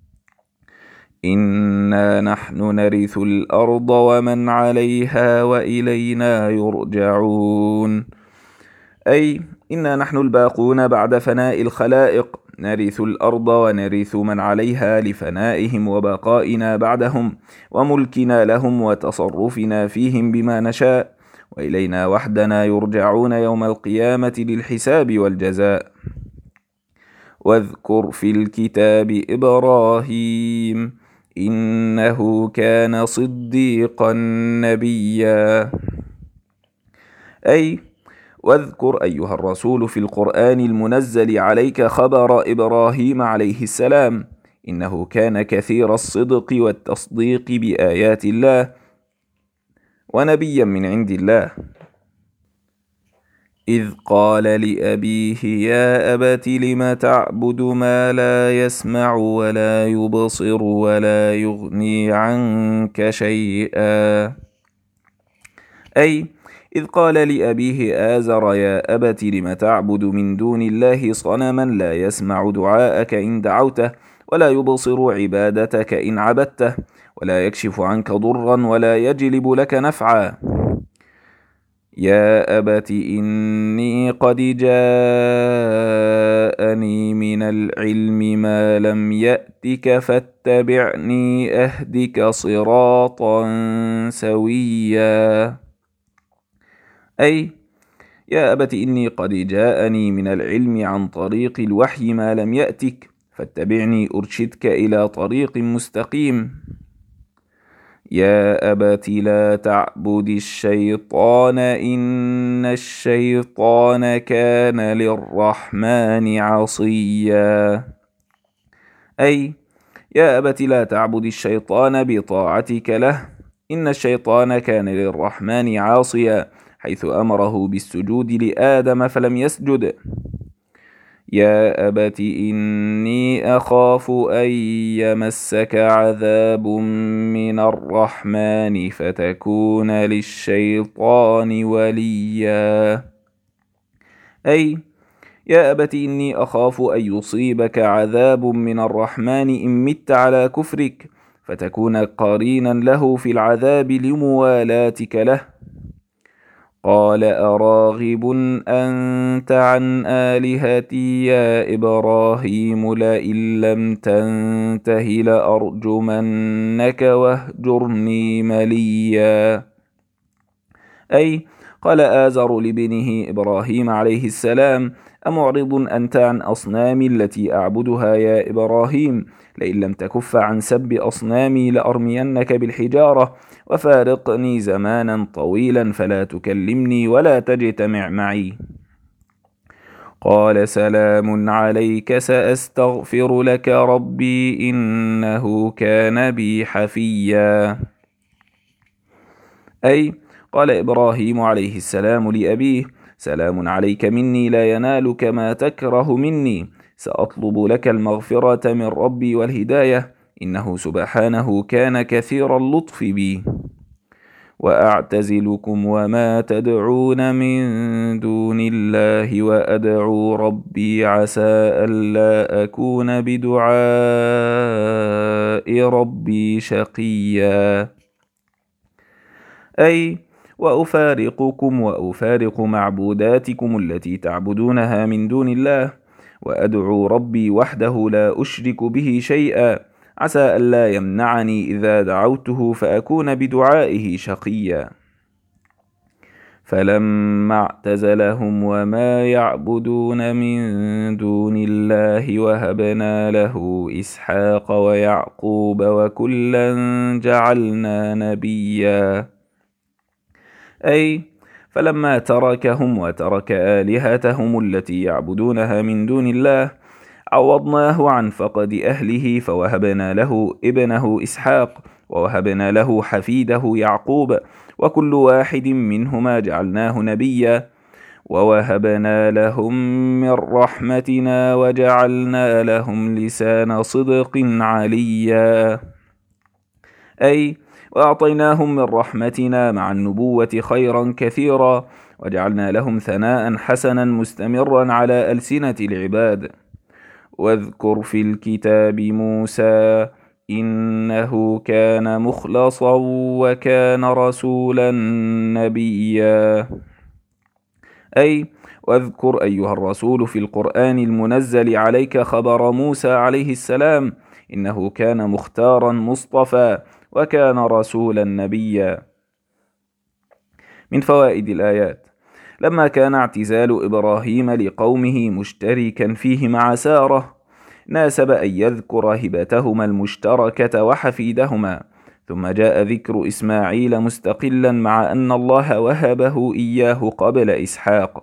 إنا نحن نرث الأرض ومن عليها وإلينا يرجعون. أي إنا نحن الباقون بعد فناء الخلائق نرث الأرض ونرث من عليها لفنائهم وبقائنا بعدهم وملكنا لهم وتصرفنا فيهم بما نشاء، وإلينا وحدنا يرجعون يوم القيامة للحساب والجزاء. واذكر في الكتاب إبراهيم إنه كان صديقا نبيا. أي واذكر أيها الرسول في القرآن المنزل عليك خبر إبراهيم عليه السلام، إنه كان كثير الصدق والتصديق بآيات الله ونبيا من عند الله، إذ قال لأبيه يا أبت لم تعبد ما لا يسمع ولا يبصر ولا يغني عنك شيئا. أي إذ قال لأبيه آزر يا أبت لم تعبد من دون الله صنما لا يسمع دعاءك إن دعوته ولا يبصر عبادتك إن عبدته ولا يكشف عنك ضرا ولا يجلب لك نفعا. يا أبت إني قد جاءني من العلم ما لم يأتك فاتبعني أهدك صراطا سويا. أي يا أبت إني قد جاءني من العلم عن طريق الوحي ما لم يأتك فاتبعني أرشدك إلى طريق مستقيم. يا أبت لا تعبد الشيطان إن الشيطان كان للرحمن عصيا. أي يا أبت لا تعبد الشيطان بطاعتك له إن الشيطان كان للرحمن عاصيا، حيث أمره بالسجود لآدم فلم يسجد. يا أبت إني أخاف أن يمسك عذاب من الرحمن فتكون للشيطان وليا. أي يا أبت إني أخاف أن يصيبك عذاب من الرحمن إن مت على كفرك فتكون قرينا له في العذاب لموالاتك له. قال أراغب أنت عن آلهتي يا إبراهيم لئن لم تنته لأرجمنك واهجرني مليا. أي قال آزر لابنه إبراهيم عليه السلام أمعرض أنت عن أصنامي التي أعبدها يا إبراهيم؟ لئن لم تكف عن سب أصنامي لأرمينك بالحجارة وفارقني زمانا طويلا فلا تكلمني ولا تجتمع معي. قال سلام عليك سأستغفر لك ربي إنه كان بي حفيا. أي قال إبراهيم عليه السلام لأبيه سلام عليك مني لا ينالك ما تكره مني، سأطلب لك المغفرة من ربي والهداية إنه سبحانه كان كثير اللطف بي. وأعتزلكم وما تدعون من دون الله وأدعو ربي عسى ألا أكون بدعاء ربي شقيا. أي وأفارقكم وأفارق معبوداتكم التي تعبدونها من دون الله وأدعو ربي وحده لا أشرك به شيئا، عسى ألا يمنعني إذا دعوته فأكون بدعائه شقيا. فلما اعتزلهم وما يعبدون من دون الله وهبنا له إسحاق ويعقوب وكلا جعلنا نبيا. أي فلما تركهم وترك آلهتهم التي يعبدونها من دون الله عوضناه عن فقد أهله فوهبنا له ابنه إسحاق ووهبنا له حفيده يعقوب، وكل واحد منهما جعلناه نبيا، ووهبنا لهم من رحمتنا وجعلنا لهم لسان صدق عليا. أي وأعطيناهم من رحمتنا مع النبوة خيرا كثيرا، وجعلنا لهم ثناء حسنا مستمرا على ألسنة العباد. واذكر في الكتاب موسى إنه كان مخلصا وكان رسولا نبيا. أي واذكر أيها الرسول في القرآن المنزل عليك خبر موسى عليه السلام، إنه كان مختارا مصطفى وكان رسولا نبيا. من فوائد الآيات: لما كان اعتزال إبراهيم لقومه مشتركا فيه مع سارة، ناسب أن يذكر هبتهما المشتركة وحفيدهما، ثم جاء ذكر إسماعيل مستقلا مع أن الله وهبه إياه قبل إسحاق.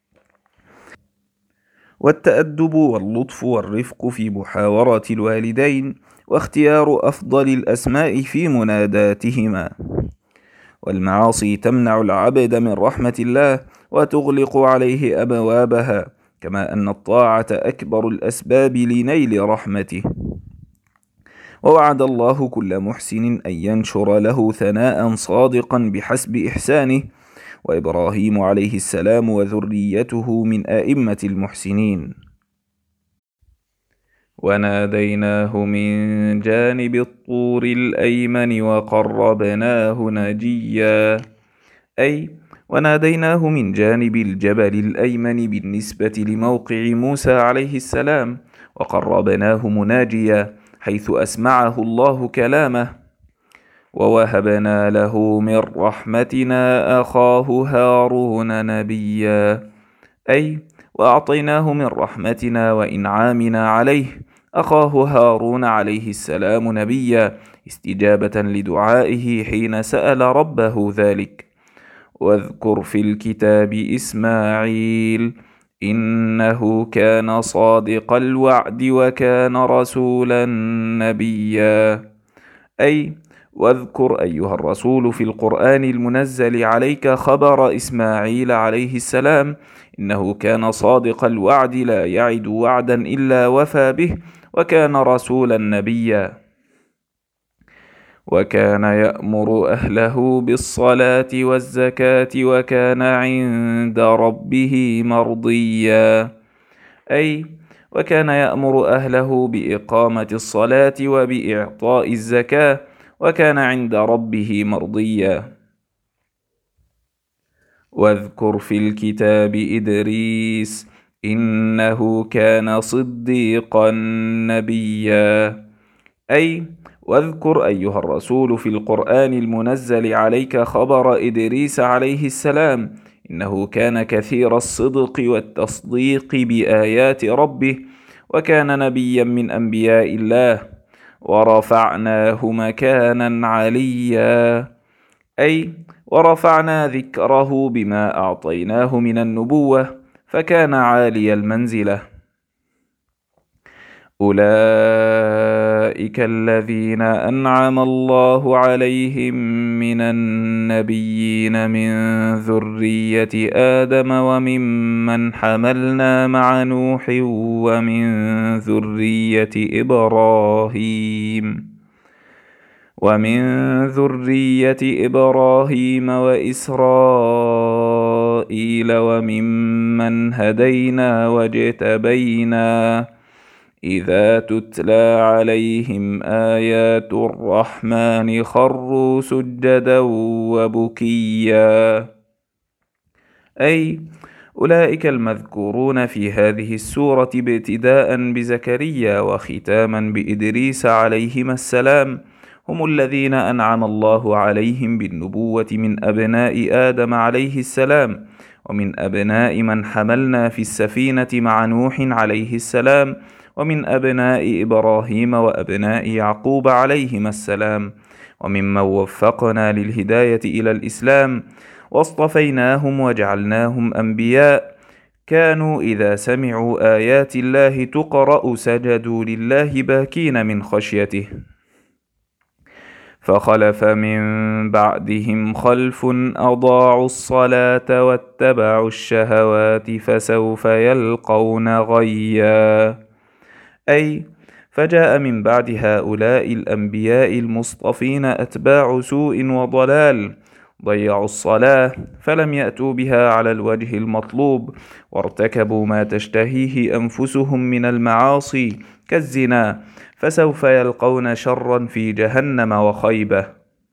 والتأدب واللطف والرفق في محاورة الوالدين، واختيار أفضل الأسماء في مناداتهما. والمعاصي تمنع العبد من رحمة الله وتغلق عليه أبوابها، كما أن الطاعة أكبر الأسباب لنيل رحمته. ووعد الله كل محسن أن ينشر له ثناء صادقا بحسب إحسانه، وإبراهيم عليه السلام وذريته من أئمة المحسنين. وناديناه من جانب الطور الأيمن وقربناه نجيا. أي وناديناه من جانب الجبل الأيمن بالنسبة لموقع موسى عليه السلام، وقربناه مناجيا حيث أسمعه الله كلامه. ووهبنا له من رحمتنا أخاه هارون نبيا. أي وأعطيناه من رحمتنا وإنعامنا عليه أخاه هارون عليه السلام نبيا، استجابة لدعائه حين سأل ربه ذلك. واذكر في الكتاب إسماعيل إنه كان صادق الوعد وكان رسولا نبيا. أي واذكر أيها الرسول في القرآن المنزل عليك خبر إسماعيل عليه السلام، إنه كان صادق الوعد لا يعد وعدا إلا وفى به، وكان رسولا نبيا. وكان يأمر أهله بالصلاة والزكاة وكان عند ربه مرضيا. أي وكان يأمر أهله بإقامة الصلاة وبإعطاء الزكاة، وكان عند ربه مرضيا. واذكر في الكتاب إدريس إنه كان صديقا نبيا. أي واذكر أيها الرسول في القرآن المنزل عليك خبر إدريس عليه السلام، إنه كان كثير الصدق والتصديق بآيات ربه، وكان نبيا من أنبياء الله، ورفعناه مكانا عليا. أي ورفعنا ذكره بما أعطيناه من النبوة، فكان عالي المنزلة. أولئك الذين أنعم الله عليهم من النبيين من ذرية آدم وممن حملنا مع نوح ومن ذرية إبراهيم ومن ذرية إبراهيم وإسرائيل وممن هدينا واجتبينا، إذا تتلى عليهم آيات الرحمن خروا سجدا وبكيا. أي أولئك المذكورون في هذه السورة ابتداء بزكريا وختاما بإدريس عليهما السلام هم الذين أنعم الله عليهم بالنبوة من أبناء آدم عليه السلام، ومن أبناء من حملنا في السفينة مع نوح عليه السلام، ومن أبناء إبراهيم وأبناء يعقوب عليهما السلام، وممن وفقنا للهداية إلى الإسلام، واصطفيناهم وجعلناهم أنبياء، كانوا إذا سمعوا آيات الله تقرأ سجدوا لله باكين من خشيته. فخلف من بعدهم خلف أضاعوا الصلاة واتبعوا الشهوات فسوف يلقون غيا. أي فجاء من بعد هؤلاء الأنبياء المصطفين أتباع سوء وضلال ضيعوا الصلاة فلم يأتوا بها على الوجه المطلوب، وارتكبوا ما تشتهيه أنفسهم من المعاصي كالزنا، فسوف يلقون شرا في جهنم وخيبة.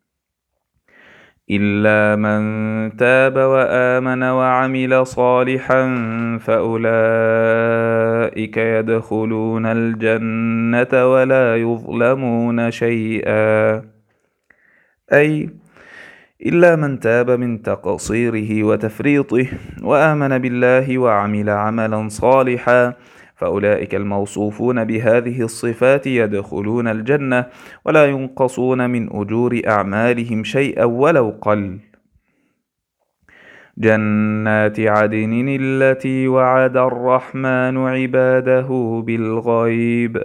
إلا من تاب وآمن وعمل صالحا فأولئك يدخلون الجنة ولا يظلمون شيئا. أي إلا من تاب من تقصيره وتفريطه وآمن بالله وعمل عملا صالحا، فأولئك الموصوفون بهذه الصفات يدخلون الجنة ولا ينقصون من أجور أعمالهم شيئا ولو قل. جنات عدن التي وعد الرحمن عباده بالغيب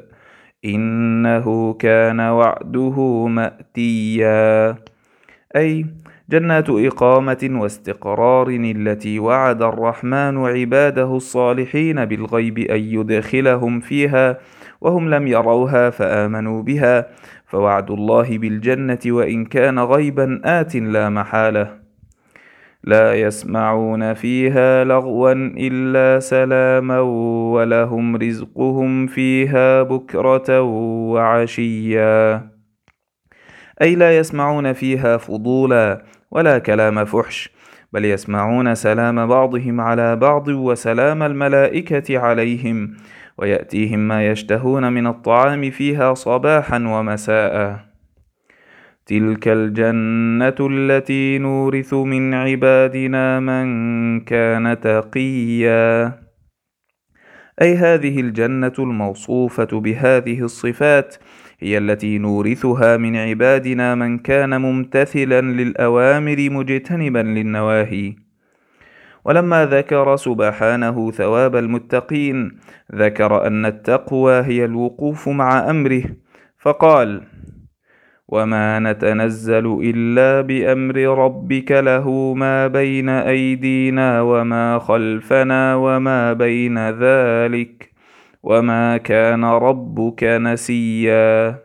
إنه كان وعده مأتيا. أي جنات إقامة واستقرار التي وعد الرحمن عباده الصالحين بالغيب أن يدخلهم فيها وهم لم يروها فآمنوا بها، فوعد الله بالجنة وإن كان غيبا آت لا محالة. لا يسمعون فيها لغوا إلا سلاما ولهم رزقهم فيها بكرة وعشيا. أي لا يسمعون فيها فضولا ولا كلام فحش، بل يسمعون سلام بعضهم على بعض وسلام الملائكة عليهم، ويأتيهم ما يشتهون من الطعام فيها صباحا ومساء. تلك الجنة التي نورث من عبادنا من كان تقيا. أي هذه الجنة الموصوفة بهذه الصفات هي التي نورثها من عبادنا من كان ممتثلا للأوامر مجتنبا للنواهي. ولما ذكر سبحانه ثواب المتقين ذكر أن التقوى هي الوقوف مع أمره، فقال: وما نتنزل إلا بأمر ربك له ما بين أيدينا وما خلفنا وما بين ذلك وما كان ربك نسيا.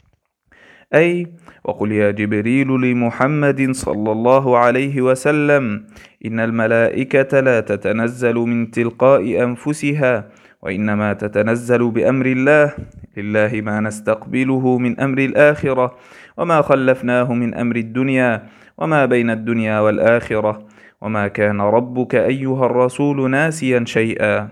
أي وقل يا جبريل لمحمد صلى الله عليه وسلم إن الملائكة لا تتنزل من تلقاء أنفسها، وإنما تتنزل بأمر الله، لله ما نستقبله من أمر الآخرة وما خلفناه من أمر الدنيا وما بين الدنيا والآخرة، وما كان ربك أيها الرسول ناسيا شيئا.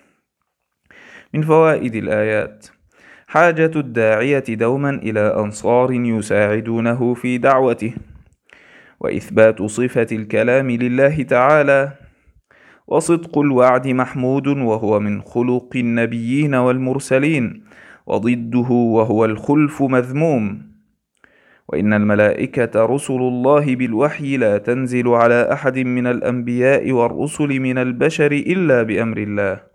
من فوائد الآيات: حاجة الداعية دوما إلى أنصار يساعدونه في دعوته، وإثبات صفة الكلام لله تعالى، وصدق الوعد محمود وهو من خلق النبيين والمرسلين، وضده وهو الخلف مذموم. وإن الملائكة رسل الله بالوحي لا تنزل على أحد من الأنبياء والرسل من البشر إلا بأمر الله.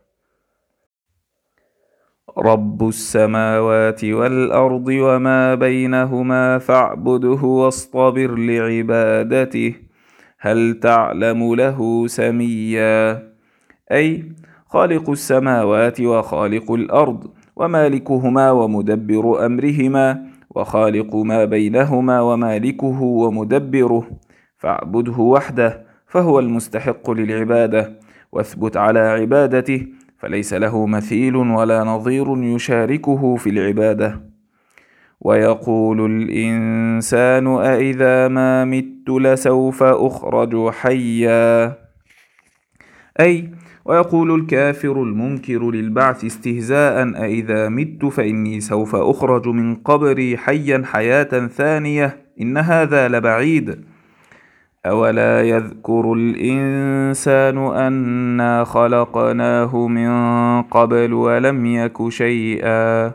رب السماوات والأرض وما بينهما فاعبده واصطبر لعبادته هل تعلم له سميا. أي خالق السماوات وخالق الأرض ومالكهما ومدبر أمرهما، وخالق ما بينهما ومالكه ومدبره، فاعبده وحده فهو المستحق للعبادة، واثبت على عبادته فليس له مثيل ولا نظير يشاركه في العبادة. ويقول الإنسان أإذا ما مت لسوف أخرج حيا. أي ويقول الكافر المنكر للبعث استهزاء: أإذا مت فإني سوف أخرج من قبري حيا حياة ثانية، إن هذا لبعيد. أولا يذكر الإنسان أنا خلقناه من قبل ولم يك شيئا.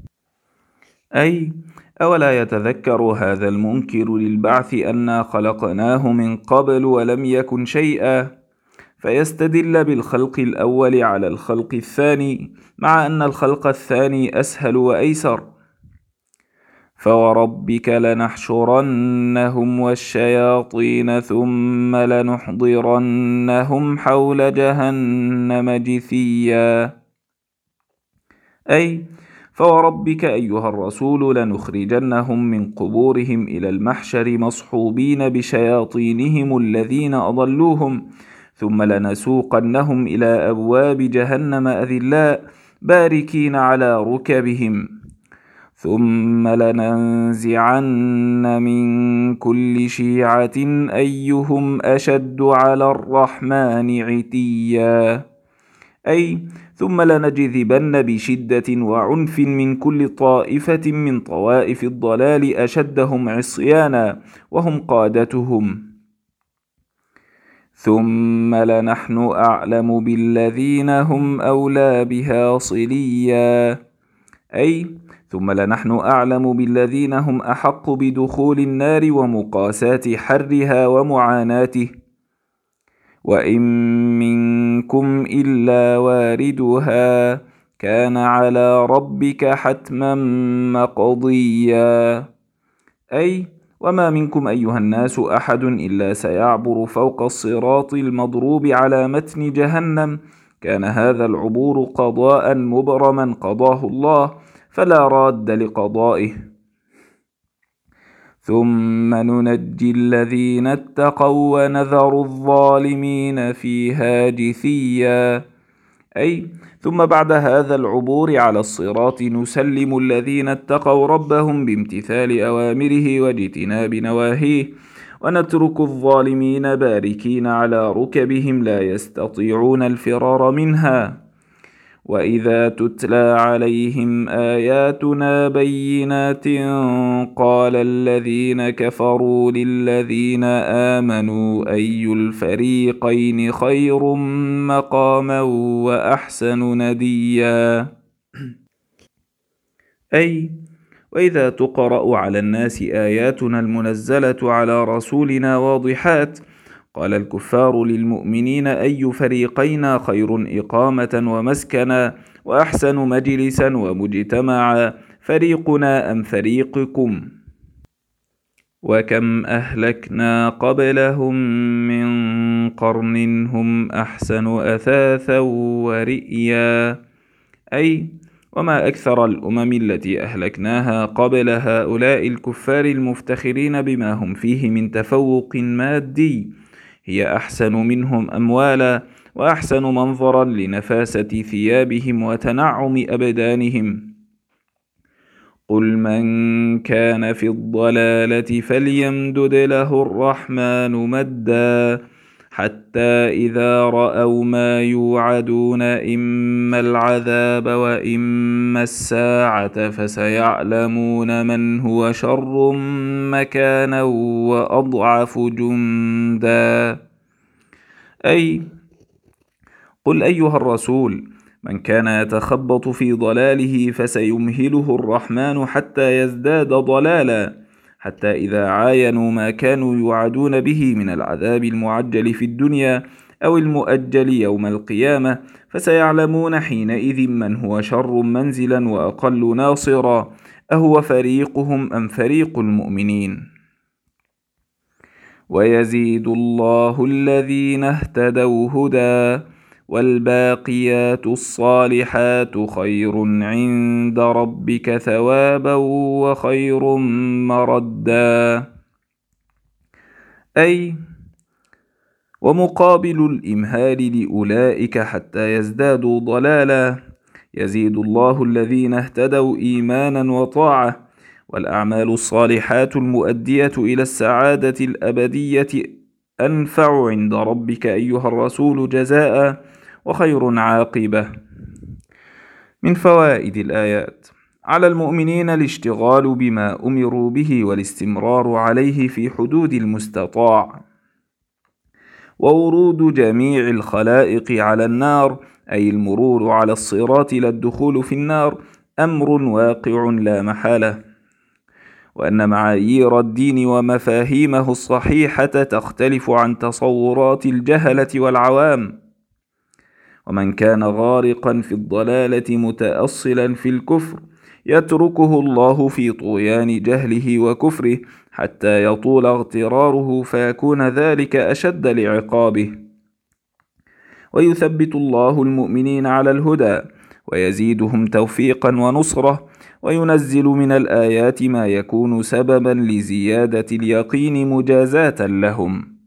أي أولا يتذكر هذا المنكر للبعث أنا خلقناه من قبل ولم يكن شيئا، فيستدل بالخلق الأول على الخلق الثاني، مع أن الخلق الثاني أسهل وأيسر. فوربك لنحشرنهم والشياطين ثم لنحضرنهم حول جهنم جثيا. أي فوربك أيها الرسول لنخرجنهم من قبورهم إلى المحشر مصحوبين بشياطينهم الذين أضلوهم، ثم لنسوقنهم إلى أبواب جهنم أذلاء باركين على ركبهم، ثم لننزعن من كل شيعة أيهم أشد على الرحمن عتيا. أي ثم لنجذبن بشدة وعنف من كل طائفة من طوائف الضلال أشدهم عصيانا وهم قادتهم، ثم لنحن أعلم بالذين هم أولى بها صليا. أي ثم لنحن أعلم بالذين هم أحق بدخول النار ومقاساة حرها ومعاناته. وإن منكم إلا واردها كان على ربك حتما مقضيا. أي وما منكم أيها الناس أحد إلا سيعبر فوق الصراط المضروب على متن جهنم، كان هذا العبور قضاء مبرما قضاه الله فلا راد لقضائه. ثم ننجي الذين اتقوا ونذر الظالمين فيها جثيا. أي ثم بعد هذا العبور على الصراط نسلم الذين اتقوا ربهم بامتثال أوامره واجتناب نواهيه، ونترك الظالمين باركين على ركبهم لا يستطيعون الفرار منها. وإذا تتلى عليهم آياتنا بينات قال الذين كفروا للذين آمنوا أي الفريقين خير مقاما وأحسن نديا. أي وإذا تقرأ على الناس آياتنا المنزلة على رسولنا واضحات قال الكفار للمؤمنين أي فريقين خير إقامة ومسكنا وأحسن مجلسا ومجتمعا، فريقنا أم فريقكم؟ وكم أهلكنا قبلهم من قرن هم أحسن أثاثا ورئيا. أي وما أكثر الأمم التي أهلكناها قبل هؤلاء الكفار المفتخرين بما هم فيه من تفوق مادي، هي أحسن منهم أموالا وأحسن منظرا لنفاسة ثيابهم وتنعم أبدانهم. قل من كان في الضلالة فليمدد له الرحمن مدا حتى إذا رأوا ما يوعدون إما العذاب وإما الساعة فسيعلمون من هو شر مكانا وأضعف جندا. أي قل أيها الرسول من كان يتخبط في ضلاله فسيمهله الرحمن حتى يزداد ضلالا، حتى إذا عاينوا ما كانوا يوعدون به من العذاب المعجل في الدنيا أو المؤجل يوم القيامة فسيعلمون حينئذ من هو شر منزلا وأقل ناصرا، أهو فريقهم أم فريق المؤمنين. ويزيد الله الذين اهتدوا هدى والباقيات الصالحات خير عند ربك ثوابا وخير مردا. أي ومقابل الإمهال لأولئك حتى يزدادوا ضلالا يزيد الله الذين اهتدوا إيمانا وطاعة، والأعمال الصالحات المؤدية إلى السعادة الأبدية أنفع عند ربك أيها الرسول جزاء وخير عاقبة. من فوائد الآيات: على المؤمنين الاشتغال بما أمروا به والاستمرار عليه في حدود المستطاع، وورود جميع الخلائق على النار أي المرور على الصراط لا الدخول في النار أمر واقع لا محالة، وأن معايير الدين ومفاهيمه الصحيحة تختلف عن تصورات الجهلة والعوام، ومن كان غارقا في الضلالة متأصلا في الكفر يتركه الله في طغيان جهله وكفره حتى يطول اغتراره فيكون ذلك أشد لعقابه. ويثبت الله المؤمنين على الهدى ويزيدهم توفيقا ونصرة، وينزل من الآيات ما يكون سببا لزيادة اليقين مجازاة لهم.